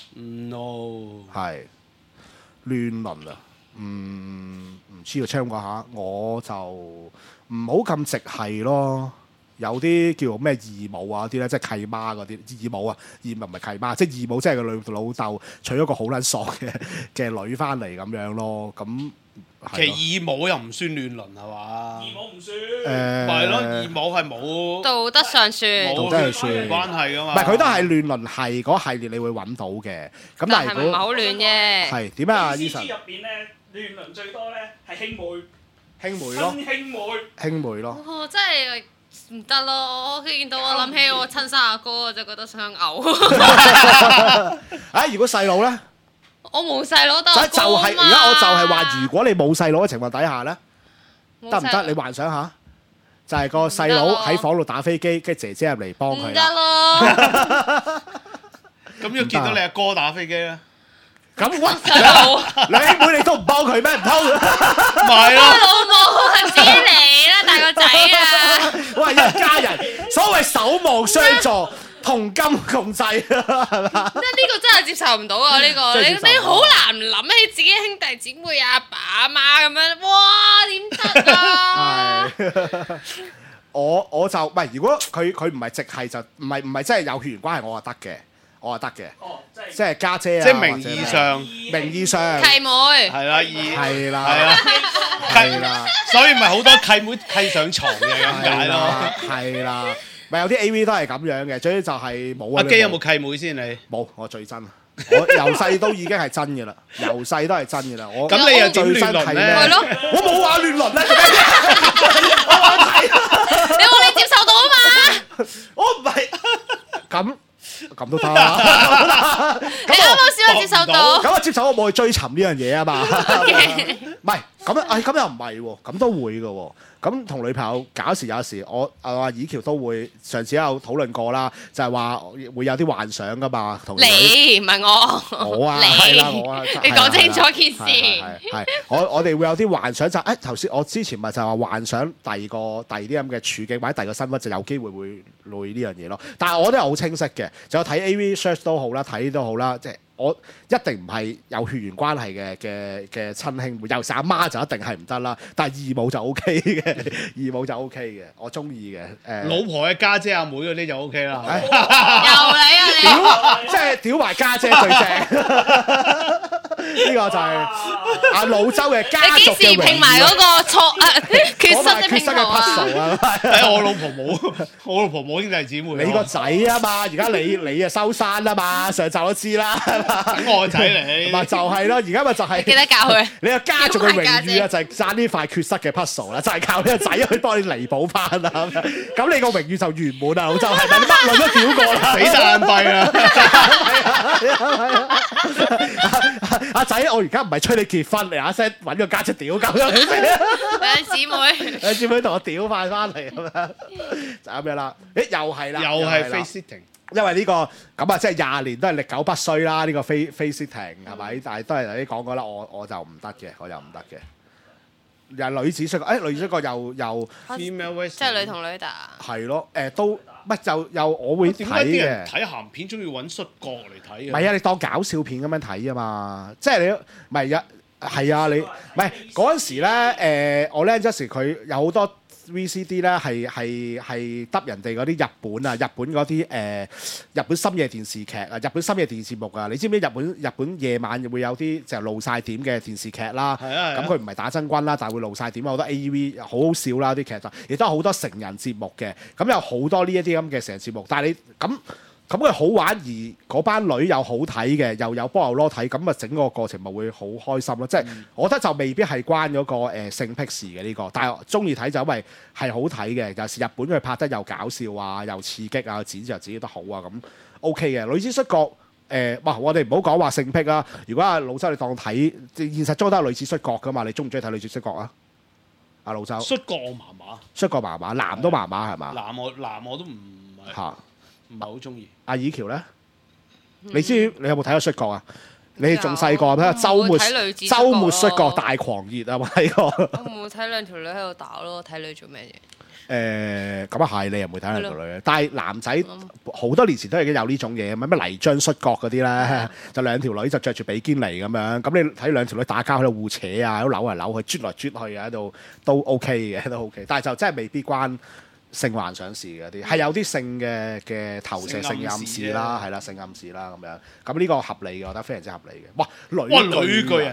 ？No。 係亂倫啊？唔知喎，聽講下，我就唔好咁直係咯。有啲叫咩義母啊啲咧，即係契媽嗰啲義母啊，義母唔係契媽，即係義母，即係個老豆娶咗個好撚索嘅女翻嚟咁樣咯。咁其實義母又唔算亂倫係嘛？ 義母唔算。 咪係咯，義母係冇道德上算， 冇道德上血緣關係噶嘛。 唔係佢都係亂倫係嗰系列，你會揾到嘅。咁但係如果但係唔係好亂啫。 係點啊 ？C ？Eason 入邊咧亂倫最多咧係兄妹， 兄妹咯， 親兄妹。 兄妹咯。 哦，真係唔得咯！我見到我諗起我親生阿哥，我就覺得想嘔。 啊！如果細佬咧， 我冇細佬，得就我哥係而嘛家我就係話，如果你冇細佬嘅情況底下咧， 冇得唔得？ 細你幻想下，就係個細佬喺房度打飛機，跟住姐姐入嚟幫唔佢啦。 得咯。 咁要見到你阿哥打飛機咧， 咁喂， 細佬， 兩兄妹你都唔幫佢咩？唔通？ 咪咯。 老母自己嚟啦，大個仔啊！ 喂，一家人，所謂守望相助，同甘共濟，係嘛？ 即係呢個真係接受唔到啊！呢個真係接受唔到你好難諗起自己兄弟姊妹啊、阿爸阿媽咁樣，哇點得啊？ 我就唔係，如果佢唔係直係就唔係真係有血緣關係，我話得嘅，我話得嘅， 哦， 即係家姐啊， 即係名義上名義上契妹係啦， 係啦， 係啦， 係啦， 所以咪好多契妹契上床嘅咁解咯。 係啦，咪有啲 AV 都係咁樣嘅，最之就係冇啊。 阿基有冇契妹先你？ 冇，我最真。我由細都已經係真嘅啦，由細都係真嘅啦。我咁你又點最真亂倫咧？ 係咯， 我冇話亂倫咧， 你話你接受到啊嘛？ 我唔係咁都得啦。 你啱啱先話接受到， 咁我接受我冇去追尋呢樣嘢啊嘛。唔係咁啊，咁又唔係喎，咁都會嘅喎。咁同女朋友搞時有時，我阿以喬都會上次有討論過啦，就係話會有啲幻想噶嘛，同你唔係我， 我啊， 你係啦，我啊， 你講清楚件事。 係我哋會有啲幻想，就頭先我之前咪就係話幻想第二啲咁嘅處境或者第二個身份，就有機會會類呢樣嘢咯。但係我都係好清晰嘅，就睇 AV search 都好啦，睇都好啦，即係。我一定唔係有血緣關係嘅親兄妹，尤其是阿媽就一定係唔得啦。但係義母就 O K 嘅，義母就 O K 嘅，我中意嘅。 老婆嘅家姐阿妹嗰啲就 O K 啦。 又你啊你！ 即係屌埋家姐最正。呢個就係阿老周嘅家族嘅榮譽。 你幾時拼埋嗰個錯缺失嘅拼圖啊？ 我老婆冇，我老婆冇兄弟姊妹。 你個仔啊嘛，而家你啊收山啊嘛，上集都知啦。 等我個仔嚟， 咪就係咯，而家咪就係記得教佢。 你個家族嘅榮譽啊，就係爭呢塊缺失嘅 puzzle 啦，就係靠呢個仔去幫你彌補翻啦。咁你個榮譽就圓滿啦，老周係咪？你乜輪都屌過啦， 死晒眼閉啦！ 阿仔，我而家唔係催你結婚，你嗱聲揾個家姐屌鳩咗你先。 兩姊妹， 兩姊妹同我屌翻翻嚟咁樣，就咁樣啦。誒，又係啦， 又係 face sitting。 因為呢個咁啊，即係20年都係歷久不衰啦。呢個face sitting 係咪？但係都係頭先講過啦，我就唔得嘅，我又唔得嘅。又女子摔角，女子摔角又 female 即係女同女打。 係咯，都乜就又我會睇點解啲人嘅。 睇鹹片中意揾摔角嚟睇嘅？ 唔係啊，你當搞笑片咁樣睇啊嘛，即係你唔係啊，係啊，你唔係嗰陣時咧，我咧嗰時佢有好多 VCD 咧係得人哋嗰啲日本嗰啲日本深夜電視劇啊，日本深夜電視節目啊，你知唔知日本夜晚會有啲就露晒點嘅電視劇啦？ 係啊， 咁佢唔係打真軍啦，但係會露晒點，好多 AV 好好笑啦啲劇集，亦都有好多成人節目嘅，咁有好多呢一啲咁嘅成人節目，但係你咁佢好玩，而嗰班女又好睇嘅，又有波又攞睇，咁啊整個過程咪會好開心咯。即係我覺得就未必係關嗰個性癖事嘅呢個，但係中意睇就因為係好睇嘅，有時日本佢拍得又搞笑啊，又刺激啊，剪就剪得好啊，咁 OK 嘅。女子摔角我哋唔好講話性癖啊。如果阿老周你當睇現實中都係女子摔角噶嘛，你中唔中意睇女子摔角啊？阿老周摔角我麻麻， 摔角麻麻，男都麻麻係嘛？ 男我都唔係嚇。 唔係好中意。 阿以喬咧，你知你有冇睇過摔角啊？你仲細個睇下週末摔角大狂熱啊！有冇睇過？ 我冇睇兩條女喺度打咯，睇女做咩啫？ 咁啊係，你又唔會睇兩條女，但係男仔好多年前都已經有呢種嘢，咩泥漿摔角嗰啲咧，就兩條女就着住比堅尼咁樣，咁你睇兩條女打交喺度互扯啊，喺度扭嚟扭去，啜來啜去啊，喺度都 OK 嘅，都 OK，但係就真係未必關性幻想事嗰啲，係有啲性嘅投射、性暗示啦，係啦，性暗示啦咁樣。咁呢個合理嘅，我覺得非常之合理嘅。哇，女巨人啊！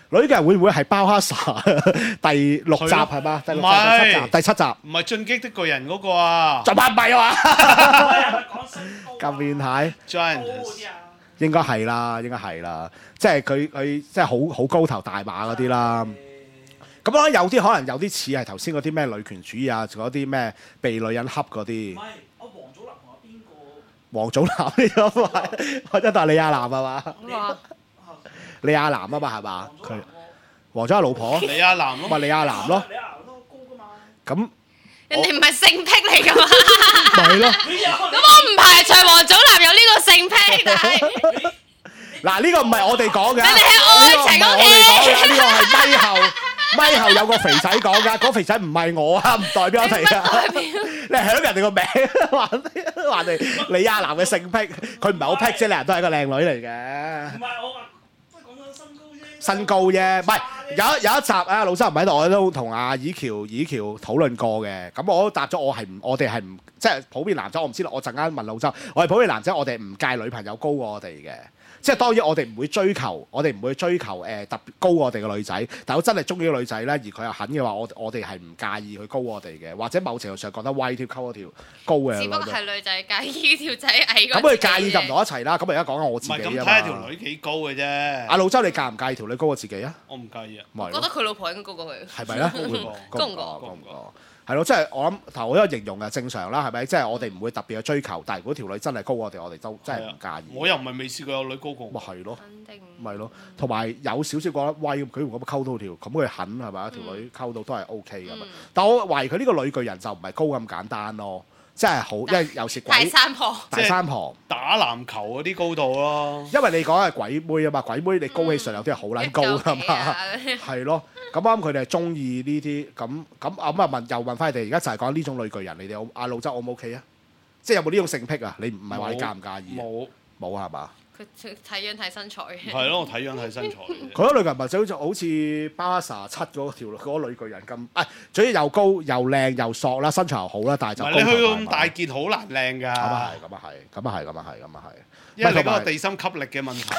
女嘅人會唔會係包哈薩第6集係嘛？第6集、第7集， 唔係進擊的巨人嗰個啊？ 就八米啊嘛！咁變態 Giants 應該係啦，即係佢即係好高頭大馬嗰啲啦。咁我覺得有啲可能有啲似係頭先嗰啲咩女權主義啊，仲有啲咩被女人恰嗰啲。 唔係，阿王祖藍同阿邊個？ 王祖藍呢個或者係李亞男係嘛？李亞男啊嘛係嘛？佢王祖藍老婆李亞男咯， 咪李亞男咯。 李亞男都高㗎嘛。 咁人哋唔係性癖嚟㗎嘛？ 咪咯。 咁我唔排除王祖藍有呢個性癖，但係嗱呢個唔係我哋講嘅， 你哋係愛情呢個唔係我哋講嘅，呢個係咪後有個肥仔講㗎，嗰肥仔唔係我啊，唔代表我哋㗎。你係響人哋個名，話你李亞男嘅性癖，佢唔係好癖啫，你人都係個靚女嚟嘅。 唔係我話，即係講緊身高啫。 身高啫，唔係有一集啊，老周唔喺度，我都同阿以喬討論過嘅。咁我都答咗，我哋係唔即係普遍男仔，我唔知啦。我陣間問老周，我係普遍男仔，我哋唔介女朋友高過我哋嘅。即係當然我哋唔會追求特別高過我哋嘅女仔。但係我真係中意個女仔咧，而佢又肯嘅話，我哋係唔介意佢高過我哋嘅，或者某程度上覺得威添，溝一條高嘅。 只不過係女仔介意條仔矮嗰啲。 咁佢介意就唔同一齊啦。咁而家講緊我自己啊嘛。 唔係咁睇下條女幾高嘅啫。 阿老周，你介唔介意條女高過自己啊？ 我唔介意啊。 我覺得佢老婆應該高過佢。 係咪咧？ 高唔高？ 係咯，即係我諗頭我都形容嘅正常啦，係咪？即係我哋唔會特別去追求，但係如果條女真係高我哋都真係唔介意。 我又唔係未試過有女高過我。 咪係咯， 肯定。 咪咯，同埋有少少覺得喂，佢如果溝到條，咁佢肯係咪？條女溝到都係 OK 㗎嘛。但我懷疑佢呢個女巨人就唔係高咁簡單咯，即係好，因為有時大山婆。 大山婆打籃球嗰啲高度咯。 因為你講係鬼妹啊嘛，鬼妹你高起上有啲係好撚高㗎嘛，係咯。咁啱佢哋係中意呢啲咁啊問翻你哋，而家就係講呢種女巨人，你哋阿老周 O 唔 OK 啊？即係有冇呢種性癖啊？你唔係話你介唔介意？冇係嘛？ 佢睇樣睇身材嘅。 係咯，我睇樣睇身材。 佢嗰女巨人咪就好似巴薩7嗰個女巨人咁，總之又高又靚又索啦，身材又好啦，但係就你去到咁大件好難靚㗎。 咁啊係。 因為你嗰個地心吸力嘅問題。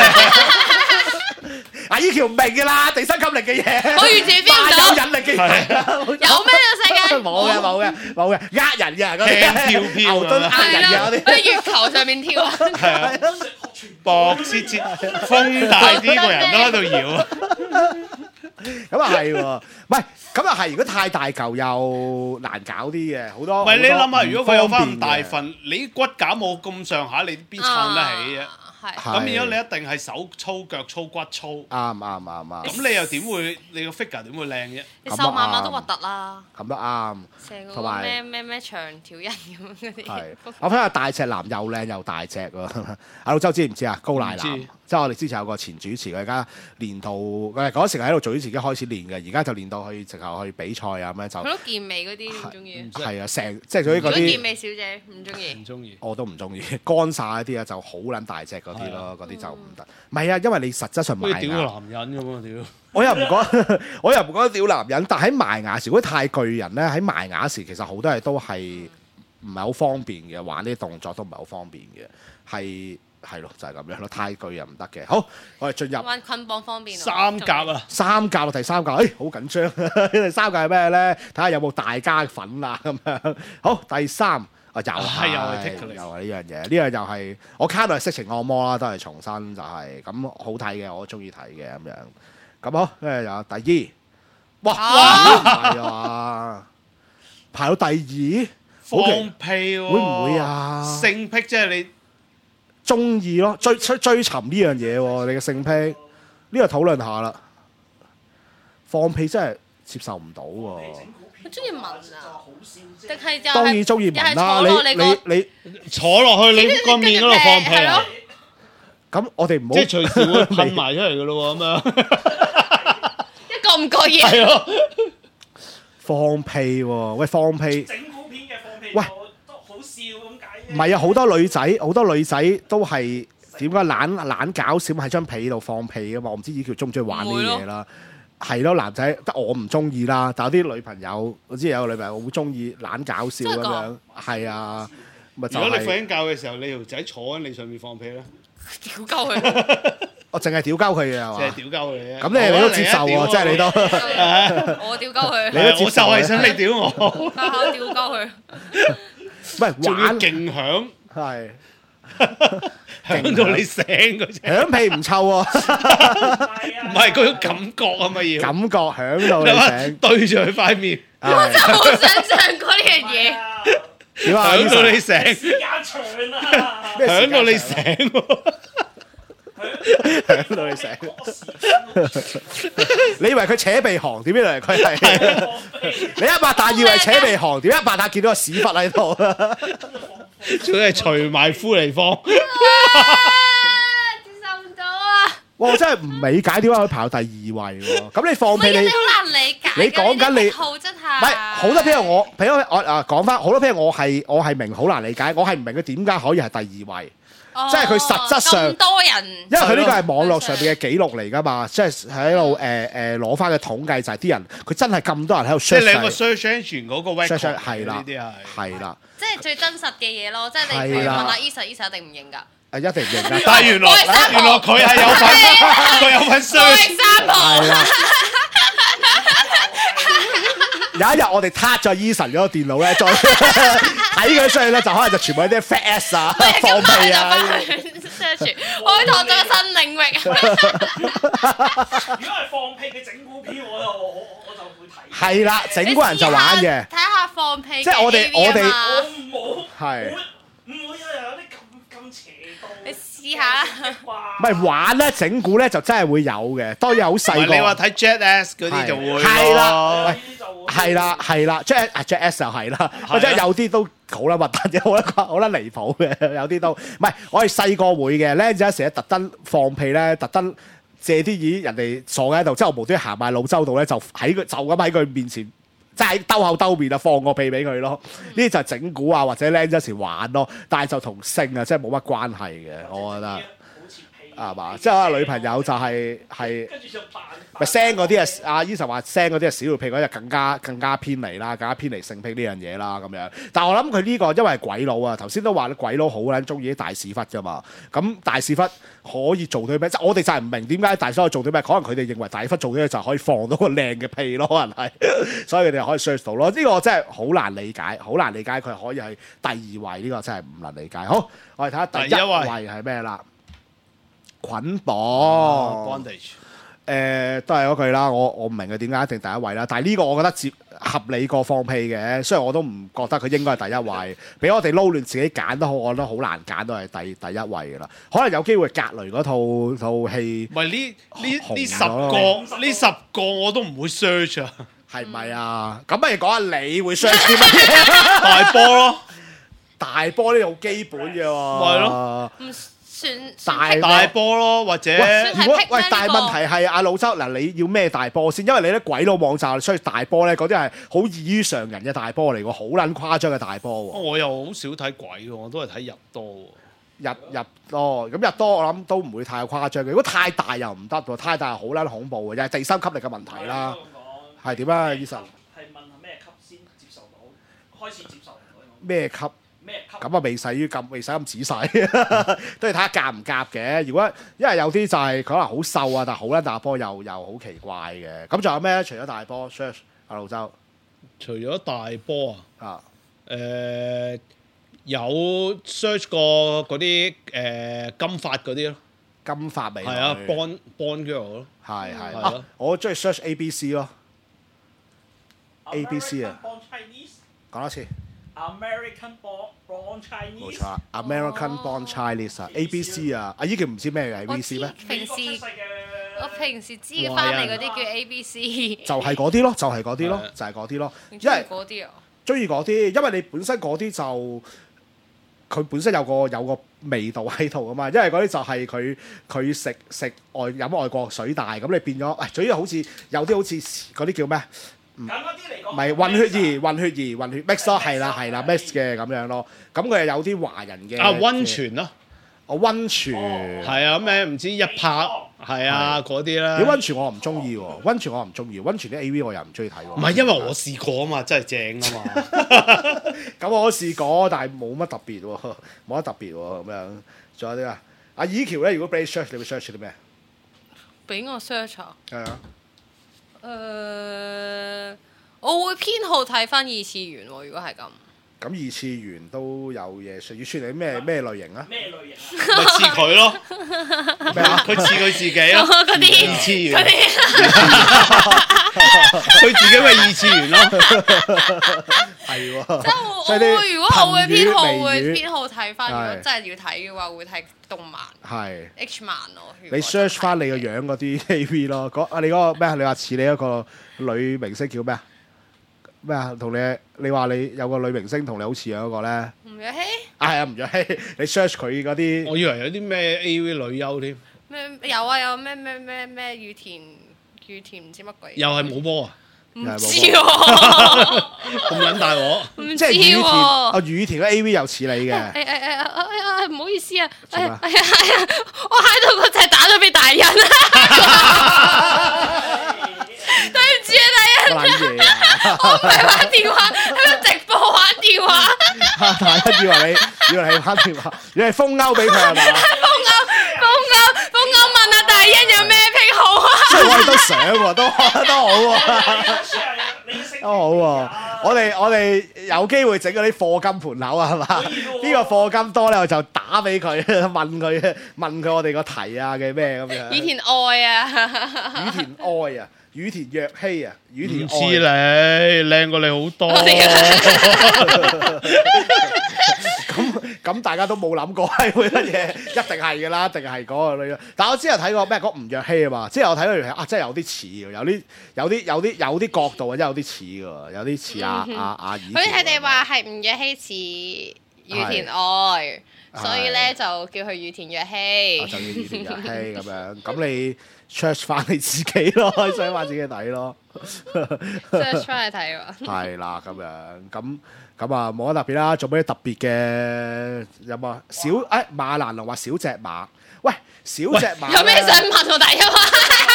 阿依橋唔明㗎啦，地心吸力嘅嘢， 我完全 feel 唔到。 有引力嘅嘢， 有咩呢個世界？ 冇嘅，呃人嘅嗰啲， 跳牛頓呃人嘅嗰啲， 喺月球上面跳啊！ 係啊，薄切切，風大啲個人都喺度搖。 咁啊係喎，唔係咁啊係。如果太大嚿又難搞啲嘅，好多。 唔係你諗下，如果佢有翻咁大份，你骨架冇咁上下，你邊撐得起啫？咁變咗你一定係手粗腳粗骨粗。 啱。 咁你又點會？你個 figure 點會靚啫？ 你瘦麻麻都核突啦。 咁都啱。 成個咩長條人咁嗰啲。 係。我睇下大隻男又靚又大隻喎。阿老周知唔知啊？高乃男，即係我哋之前有個前主持，佢而家練到嗰時喺度做主持已經開始練嘅，而家就練到去直頭去比賽啊咁樣就。 佢都健美嗰啲唔中意。 係啊，即係嗰啲健美小姐唔中意。 唔中意。 我都唔中意，乾晒嗰啲啊就好撚大隻嗰啲咯，嗰啲就唔得。唔係啊，因為你實質上賣屌個男人咁啊屌！ 我又唔覺得屌男人，但喺賣牙時，如果太巨人咧，喺賣牙時其實好多嘢都係唔係好方便嘅，玩呢啲動作都唔係好方便嘅，係咯，就係咁樣咯。太巨人唔得嘅。好，我哋進入玩捆綁方便。 三甲啊！ 三甲第三甲，好緊張。第三甲係咩咧？睇下有冇大家粉啊咁樣。好，第三。又係呢樣嘢，呢樣又係我卡到係色情按摩啦，都係重新就係咁好睇嘅，我中意睇嘅咁樣。咁好，跟住有第二，哇，係啊，排到第二， 放屁喎， 會唔會啊？ 性癖即係你中意咯，追尋呢樣嘢喎，你嘅性癖呢個討論下啦。放屁真係接受唔到喎。 佢中意聞啊？定係就當然中意聞啦！你坐落去你個面嗰度放屁啊！ 咁我哋唔好即係隨時會噴埋出嚟嘅咯喎，咁樣一個唔過癮。 係咯， 放屁喎！喂，放屁！ 整蠱片嘅放屁， 喂， 都好笑咁解啫。 唔係啊，好多女仔都係點解懶搞笑喺張被度放屁噶嘛？我唔知以喬中唔中意玩呢啲嘢啦。係咯，男仔得我唔中意啦，但有啲女朋友，我知有個女朋友好中意懶搞笑咁樣，係啊，咪就係。 如果你瞓緊覺嘅時候，你條仔坐喺你上面放屁咧， 屌鳩佢！ 我淨係屌鳩佢嘅係嘛？ 淨係屌鳩佢嘅。 咁你都接受喎，即係你都。 我屌鳩佢， 你都接受我就係想你屌我。 我屌鳩佢。 唔係仲要玩勁響， 係響到你醒嗰隻。 響屁唔臭喎， 唔係嗰種感覺啊嘛要。 感覺響到你醒。 對住佢塊面， 我真係冇想象過呢樣嘢。 點啊？ 響到你醒， 時間長啊！ 響到你醒喎。 響到你醒。你以為佢扯鼻鼾，點知嚟佢係？你一擘大以為扯鼻鼾，點一擘大見到個屎忽喺度？ 仲要係除埋夫嚟放。 接受唔到啊！ 哇！我真係唔理解點解可以排到第2位喎？咁你放屁你唔係啊，你好難理解㗎。 你講緊你呢啲號真係唔係好多譬如我講翻好多譬如我係明好難理解，我係唔明佢點解可以係第2位。 哦即係佢實質上咁多人， 因為佢呢個係網絡上邊嘅記錄嚟㗎嘛，即係喺度攞翻嘅統計就係啲人佢真係咁多人喺度即係 search 兩個 search engine 嗰個 record 係啦呢啲係。 係啦， 即係最真實嘅嘢咯。即係你係啦問阿 Esa 一定唔認㗎。 一定唔認㗎。 但係原來佢係有份，佢有份 search。 三號係啦。有一日我哋撻咗 Eason 嗰個電腦咧，再睇佢出去咧，就可能就全部係啲 fat ass 啊、放屁啊。 search 開拓咗個新領域。 如果係放屁嘅整蠱片，我就會睇。 係啦，整蠱人就玩嘅。 睇下放屁嘅 AV 即係我哋啊嘛我冇係唔會有啲咁邪道。 你試下啦。 唔係玩咧，整蠱咧就真係會有嘅，當然好細個。 你話睇 Jet S 嗰啲就會係啦咯喂係啦，Jack S 就係啦，或者有啲都好啦核突嘅，好啦離譜嘅，有啲都唔係。我哋細個會嘅，僆仔成日特登放屁咧，特登借啲椅人哋坐喺度，之後無端行埋老周度咧，就咁喺佢面前，即係兜口兜面啊，放個屁俾佢咯。呢啲就係整蠱啊，或者僆仔時玩咯，但係就同性啊，即係冇乜關係嘅，我覺得。係嘛？即係我女朋友就係跟住就扮咪 send 嗰啲啊？阿 Eason 話 send 嗰啲啊，小尿屁嗰啲更加偏離啦，更加偏離性癖呢樣嘢啦咁樣。但係我諗佢呢個因為係鬼佬啊，頭先都話鬼佬好撚中意啲大屎忽㗎嘛。咁大屎忽可以做到咩？即係我哋就係唔明點解大屎忽做到咩？可能佢哋認為大屎忽做到嘅就可以放到個靚嘅屁咯，可能係，所以佢哋可以 search 到咯。呢個真係好難理解，佢可以係第2位，呢個真係唔能理解。好，我哋睇下第1位係咩啦？捆綁 bondage， 都係嗰句啦。我唔明佢點解一定第1位啦。但係呢個我覺得合理過放屁嘅，雖然我都唔覺得佢應該係第1位。俾我哋撈亂自己揀都好，我覺得好難揀，都係第1位㗎啦。可能有機會格雷嗰套戲， 唔係呢10個我都唔會 search 啊。 係咪啊？咁不如講下你會 search 啲乜嘢？ 大波咯， 大波呢好基本嘅喎。 咪咯。 唔算大波咯，或者如果但係問題係阿老周嗱，你要咩大波先？因為你啲鬼佬網站所以大波咧，嗰啲係好異於常人嘅大波嚟喎，好撚誇張嘅大波喎。 我又好少睇鬼喎，我都係睇日多喎。 日多咁日多，我諗都唔會太誇張嘅。如果太大又唔得喎，太大好撚恐怖嘅，又係第3級力嘅問題啦。係點啊，Eason？ 係問下咩級先接受到？開始接受唔到。 咩級？ 咩級？ 咁啊未使咁仔細，都要睇下夾唔夾嘅。如果因為有啲就係可能好瘦啊，但係好撚大波又好奇怪嘅。咁仲有咩？除咗大波 ，search 阿老周。 除咗大波啊， 有 search 過嗰啲金髮嗰啲咯。 金髮美女。 係啊，Bond girl 咯。 係咯。 我中意 search ABC 咯。ABC 啊。講多次。 American born Chinese， 冇錯，American born Chinese 啊 ，ABC 啊，阿依叫唔知咩嘅 ABC 咩？ 我平時知嘅翻嚟嗰啲叫 ABC， 就係嗰啲咯，就係嗰啲咯，就係嗰啲咯，因為嗰啲啊， 中意嗰啲，因為你本身嗰啲就佢本身有個味道喺度啊嘛，因為嗰啲就係佢食飲外國水大，咁你變咗，總之好似有啲好似嗰啲叫咩？ 簡單啲嚟講， 唔係混血兒 mix 咯，係啦 mix 嘅咁樣咯。咁佢又有啲華人嘅溫泉咯， 溫泉係啊咩唔知一拍係啊嗰啲啦。 啲溫泉我唔中意喎，溫泉啲 AV 我又唔中意睇喎。 唔係因為我試過啊嘛，真係正啊嘛。 咁我試過，但係冇乜特別喎，咁樣。仲有啲啊，阿以喬咧，如果俾你 search，你會 search 啲咩？ 俾我 search 啊？ 係啊。 我會偏好睇翻二次元喎。如果係咁， 咁二次元都有嘢，要算你咩類型啊？ 咩類型啊？ 咪似佢咯， 咩啊？ 佢似佢自己咯， 嗰啲二次元，佢自己咪二次元咯， 係喎。 即係我會，如果我會偏好睇翻。如果真係要睇嘅話，會睇動漫。 係 H 漫咯。 你 search 翻你個樣嗰啲 AV 咯，你嗰個咩啊？你話似你一個女明星叫咩啊？咩啊？同你話你有個女明星同你好似樣嗰個咧？ 吳若希。 係啊，吳若希。你 search 佢嗰啲， 我以為有啲咩 AV 女優添， 咩有咩羽田唔知乜鬼。 又係冇波啊！ 唔知咁撚大鑊， 唔知即係羽田喎。 羽田嘅 AV 又似你嘅。 唔好意思啊，我喺度嗰隻打咗俾大人啊！對唔住啊，大人， 乜嘢啊？ 我唔係玩電話，喺度直播玩電話。 大家以為你玩電話，你係封勾俾佢係咪？ 瘋狗問阿大人有咩癖好啊？ 即係我哋都想喎，都好喎。都好喎，我哋有機會整嗰啲課金盤口啊，係嘛？呢個課金多咧，我就打俾佢，問佢我哋個題啊嘅咩咁樣。 羽田愛啊， 羽田愛啊，羽田若希啊，羽田唔似你靚過你好多。 咁大家都冇諗過係會乜嘢，一定係㗎啦，一定係嗰個女。但我之前睇過咩嗰吳若希啊嘛，即係我睇嗰條戲真係有啲似喎，有啲角度啊，真係有啲似喎，有啲似阿以前。 佢哋話係吳若希似羽田愛，所以咧就叫佢羽田若希。 就叫羽田若希咁樣，咁你 search 翻你自己咯，search 翻自己睇咯。 search 翻去睇喎。 係啦，咁樣咁啊，冇乜特別啦。做咩特別嘅有冇？馬蘭龍話小隻馬，喂，小隻馬有咩想問我大一話？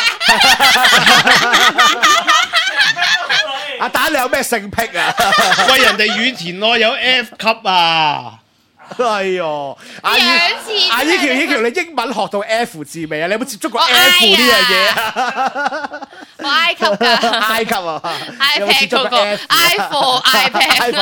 阿蛋你有咩性癖啊？ 喂，人哋羽田愛有 F 級啊！ 哎呦，阿依橋，你英文學到 F 字未啊？你有冇接觸過 F 呢樣嘢啊？ 我埃及㗎， 埃及啊 ，iPad 嗰個 iPhone，iPad。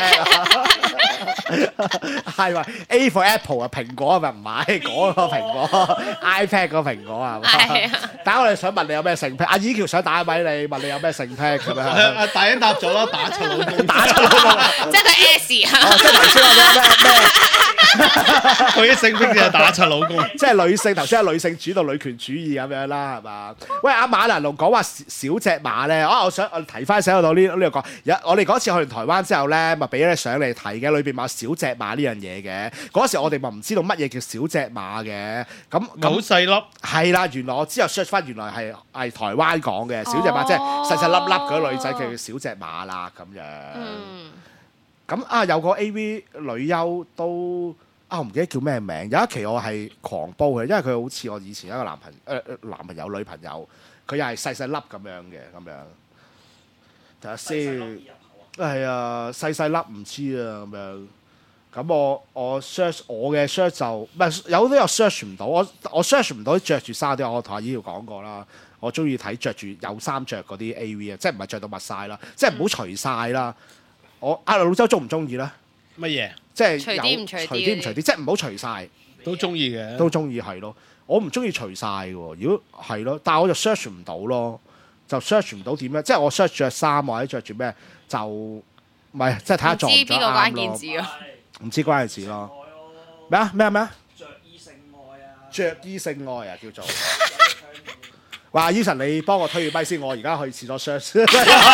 係咪 A for Apple 啊？蘋果咪唔係嗰個蘋果 ，iPad 個蘋果啊？ 係啊。 但係我哋想問你有咩性癖？阿依橋想打俾你，問你有咩性癖咁樣。 阿大英答咗啦，打柒老公， 打柒老公， 即係佢 S 啊！ 即係頭先話咩？ 佢啲性癖就係打柒老公， 即係女性頭先係女性主導女權主義咁樣啦，係嘛？喂，阿馬蘭龍講話小隻馬咧，我提翻寫到呢個講，我哋嗰次去完台灣之後咧，咪俾咗啲相你睇嘅，裏邊咪有小隻馬呢樣嘢嘅。嗰時我哋咪唔知道乜嘢叫小隻馬嘅，咁好細粒。 係啦，原來我之後 search 翻，原來係台灣講嘅小隻馬，即係細細粒粒嗰啲女仔叫小隻馬啦咁樣。咁有個 AV 女優都我唔記得叫咩名。有一期我係狂煲佢，因為佢好似我以前一個男朋友女朋友，佢又係細細粒咁樣嘅咁樣。睇下先，係啊，細細粒唔知啊咁樣。咁我 search 我嘅 search 就唔係有啲又 search 唔到，我 search 唔到着住衫啲。我同阿姨要講過啦，我中意睇着住有衫着嗰啲 AV 啊，即係唔係着到密晒啦，即係唔好除晒啦。阿老周中唔中意咧？ 乜嘢？ 即係隨啲唔隨啲， 即係唔好除晒。 都中意嘅， 都中意係咯。我唔中意除晒嘅喎。如果係咯，但係我就 search 唔到咯，就 search 唔到點樣。即係我 search 着衫或者着住咩，就唔係即係睇下撞唔撞啱咯。唔知邊個關鍵字咯？唔知關鍵字咯。咩啊？着衣性愛啊，叫做。哇！Eason，你幫我推住咪先，我而家去廁所 search。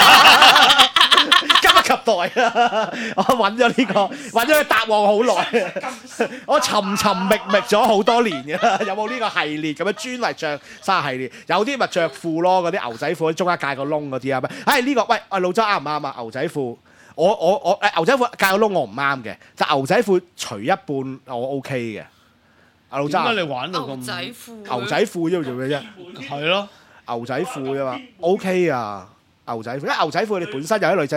急不及待啊！我揾咗呢個答案好耐，我尋覓咗好多年嘅啦。有冇呢個系列咁樣專嚟着衫系列？有啲咪着褲咯，嗰啲牛仔褲中間界個窿嗰啲啊？呢個喂，老周啱唔啱啊？牛仔褲，我牛仔褲界個窿我唔啱嘅，但牛仔褲除一半我 OK 嘅。阿老周， 點解你玩到咁？ 牛仔褲啫嘛，做咩啫？ 係咯， 牛仔褲啫嘛 ，OK 啊。牛仔褲，因為牛仔褲你本身有啲女仔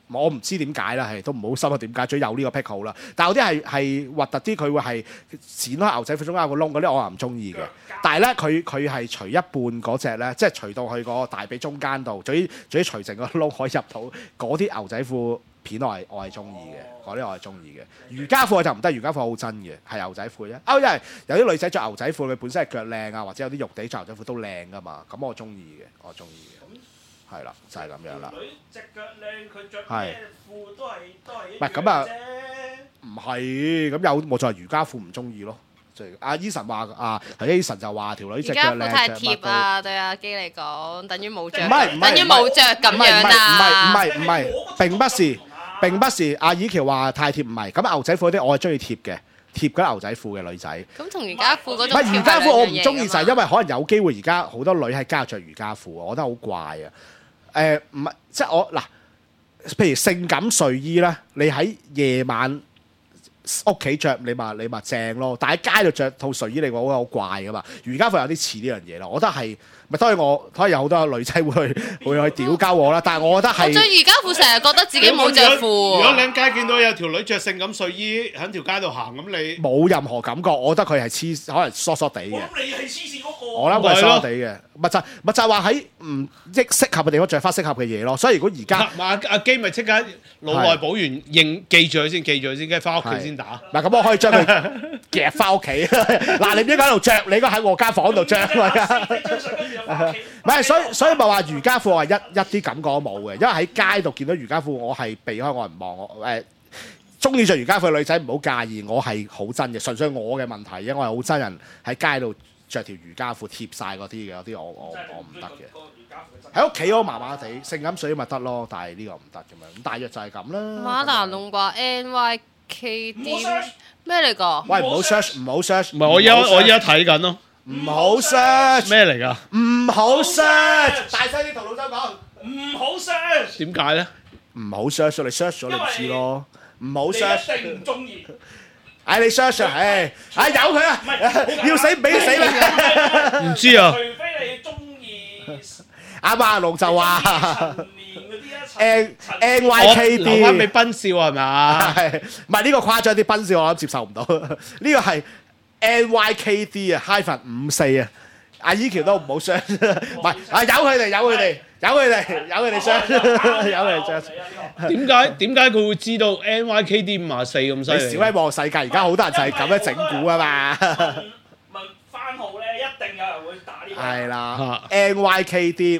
我唔知點解啦，係都唔好深啊點解，最有呢個癖好啦。但係有啲係核突啲，佢會係剪開牛仔褲中間有個窿嗰啲，我又唔中意嘅。但係咧，佢係除一半嗰隻咧，即係除到去個大髀中間度，總之除剩個窿可以入到嗰啲牛仔褲片，我係中意嘅，嗰啲我係中意嘅。瑜伽褲我就唔得，瑜伽褲好真嘅，係牛仔褲啫。因為有啲女仔着牛仔褲，佢本身係腳靚啊，或者有啲肉地着牛仔褲都靚噶嘛，咁我中意嘅，我中意嘅。係啦，就係咁樣啦。 女隻腳靚，佢着咩褲都係唔係咁啊？唔係咁有，我就係瑜伽褲唔中意咯。阿 Eason 話Eason 就話條女隻腳靚， 瑜伽褲太貼啊，對阿基嚟講，等於冇着， 唔係等於冇着咁樣啊！ 唔係，並不是。阿以喬話太貼唔係，咁牛仔褲啲我係中意貼嘅，貼嗰啲牛仔褲嘅女仔。 咁同瑜伽褲嗰種唔係瑜伽褲我唔中意就係因為可能有機會而家好多女喺街着瑜伽褲，我覺得好怪啊！唔係即係我嗱，譬如性感睡衣咧，你喺夜晚屋企着你咪正咯，但喺街度着套睡衣你覺得好怪噶嘛？瑜伽褲有啲似呢樣嘢咯，我覺得係咪當然有好多女仔會去屌鳩我啦，但係我覺得係。我着瑜伽褲成日覺得自己冇着褲。 如果你喺街見到有條女着性感睡衣喺條街度行，咁你冇任何感覺，我覺得佢係黐，可能疏疏地嘅。 咁你係黐線嗰個。 我諗佢係疏疏地嘅，咪就係話喺唔適合嘅地方着翻適合嘅嘢咯。所以如果而家阿基咪即刻腦內補完記住佢先，跟住翻屋企先打。 嗱咁我可以將佢夾翻屋企。嗱你唔應該喺度着，你應該喺我間房度着。唔係，所以咪話瑜伽褲係一啲感覺都冇嘅，因為喺街度見到瑜伽褲，我係避開，我係唔望我中意着瑜伽褲嘅女仔唔好介意，我係好憎嘅，純粹我嘅問題，因為我係好憎人喺街度着條瑜伽褲貼晒嗰啲嘅，有啲我唔得嘅。喺屋企我麻麻地，性感水咪得咯，但係呢個唔得咁樣，咁大約就係咁啦。 馬達龍話 NYKD 咩嚟㗎？ 喂，唔好 search，唔好 search， 唔係我而家睇緊咯。 唔好 search 咩嚟㗎？ 唔好 search，大聲啲同老周講， 唔好 search。 點解咧？ 唔好 search，你 search 咗你唔知咯。唔好 search。 你一定唔中意。 你 search，由佢啊，要死唔俾死啦。 唔知啊。 除非你中意。 阿馬龍就話。 NYKD 留翻俾賓少係咪？ 唔係呢個誇張啲，賓少我諗接受唔到。呢個係 NYKD 啊，-54啊。阿依喬都唔好 search，唔係由佢哋 search，由佢哋 search。 點解佢會知道 NYKD 54咁犀利？ 你小威望世界，而家好多人就係咁樣整蠱啊嘛。 問番號咧，一定有人會打呢個。 係啦，NYKD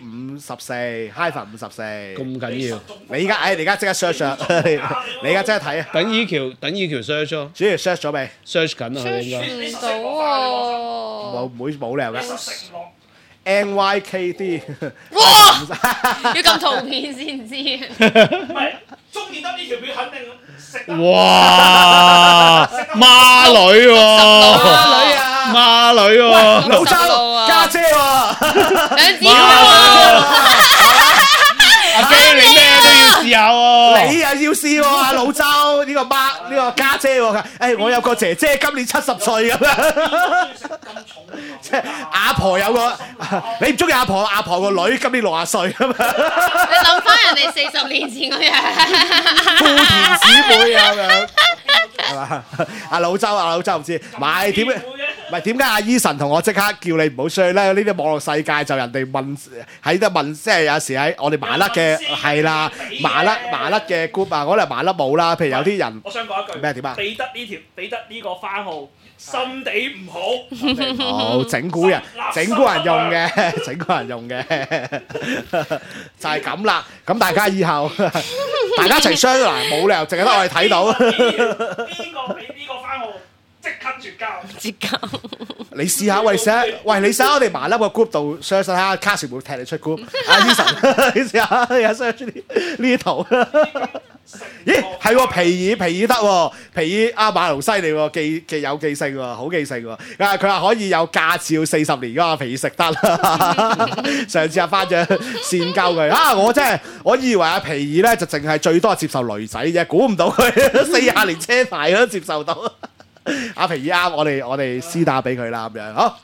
54 -54。 咁緊要？ 你而家即刻 search 啊！你而家即刻睇啊！ 等依喬 search 咯。 主要 search 咗未 ？search 緊啊，應該。 唔到喎。 冇理由㗎。NYKD。 哇！要撳圖片先知。 唔係，中意得呢條片肯定識得。 哇！孖女喎！孖女喎！ 老周家姐喎！ 兩姊妹喎！ 阿基你咩都要試下喎！ 你又要試喎，阿老周呢個家姐喎！我有個姐姐今年70歲咁樣。即係阿婆有個，你唔中意阿婆個女今年60歲咁樣。 你諗翻人哋40年前嗰樣， 富田姊妹咁樣，係嘛？阿老周唔知，唔係點解阿 Eason 同我即刻叫你唔好上咧？呢啲網絡世界就人哋問喺度問，即係有時喺我哋麻甩嘅係啦，麻甩嘅 group 啊，嗰啲麻甩冇啦。譬如有啲人， 我想講一句咩點啊？ 俾得呢個番號。心地唔好， 好整蠱人用嘅，就係咁啦。咁大家以後大家一齊 share 啦，冇理由淨係得我哋睇到。 邊個俾呢個番號即刻絕交？ 你試下，你試下我哋麻甩個 group 度 search 睇下，卡士會踢你出 group。阿 Eason，你試下，有 search 呢圖。咦，係喎，皮爾得喎，皮爾阿馬龍犀利喎，記有記性喎，好記性喎。佢話可以有駕照40年㗎嘛，皮爾食得啦。上次阿班長善教佢我以為阿皮爾咧就淨係最多接受女仔啫，估唔到佢40年車牌都接受到。阿皮爾啱，我哋私打俾佢啦咁樣，好。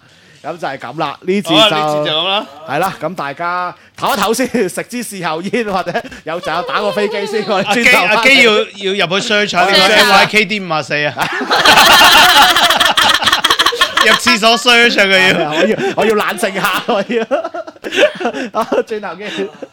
咁就係咁啦。呢次就咁啦， 係啦。咁大家唞一唞先，食支事後煙或者有打個飛機先。我哋阿基要入去 search 下呢個 YKD54啊，入廁所 search 佢要。 我要冷靜下，我要。轉頭見。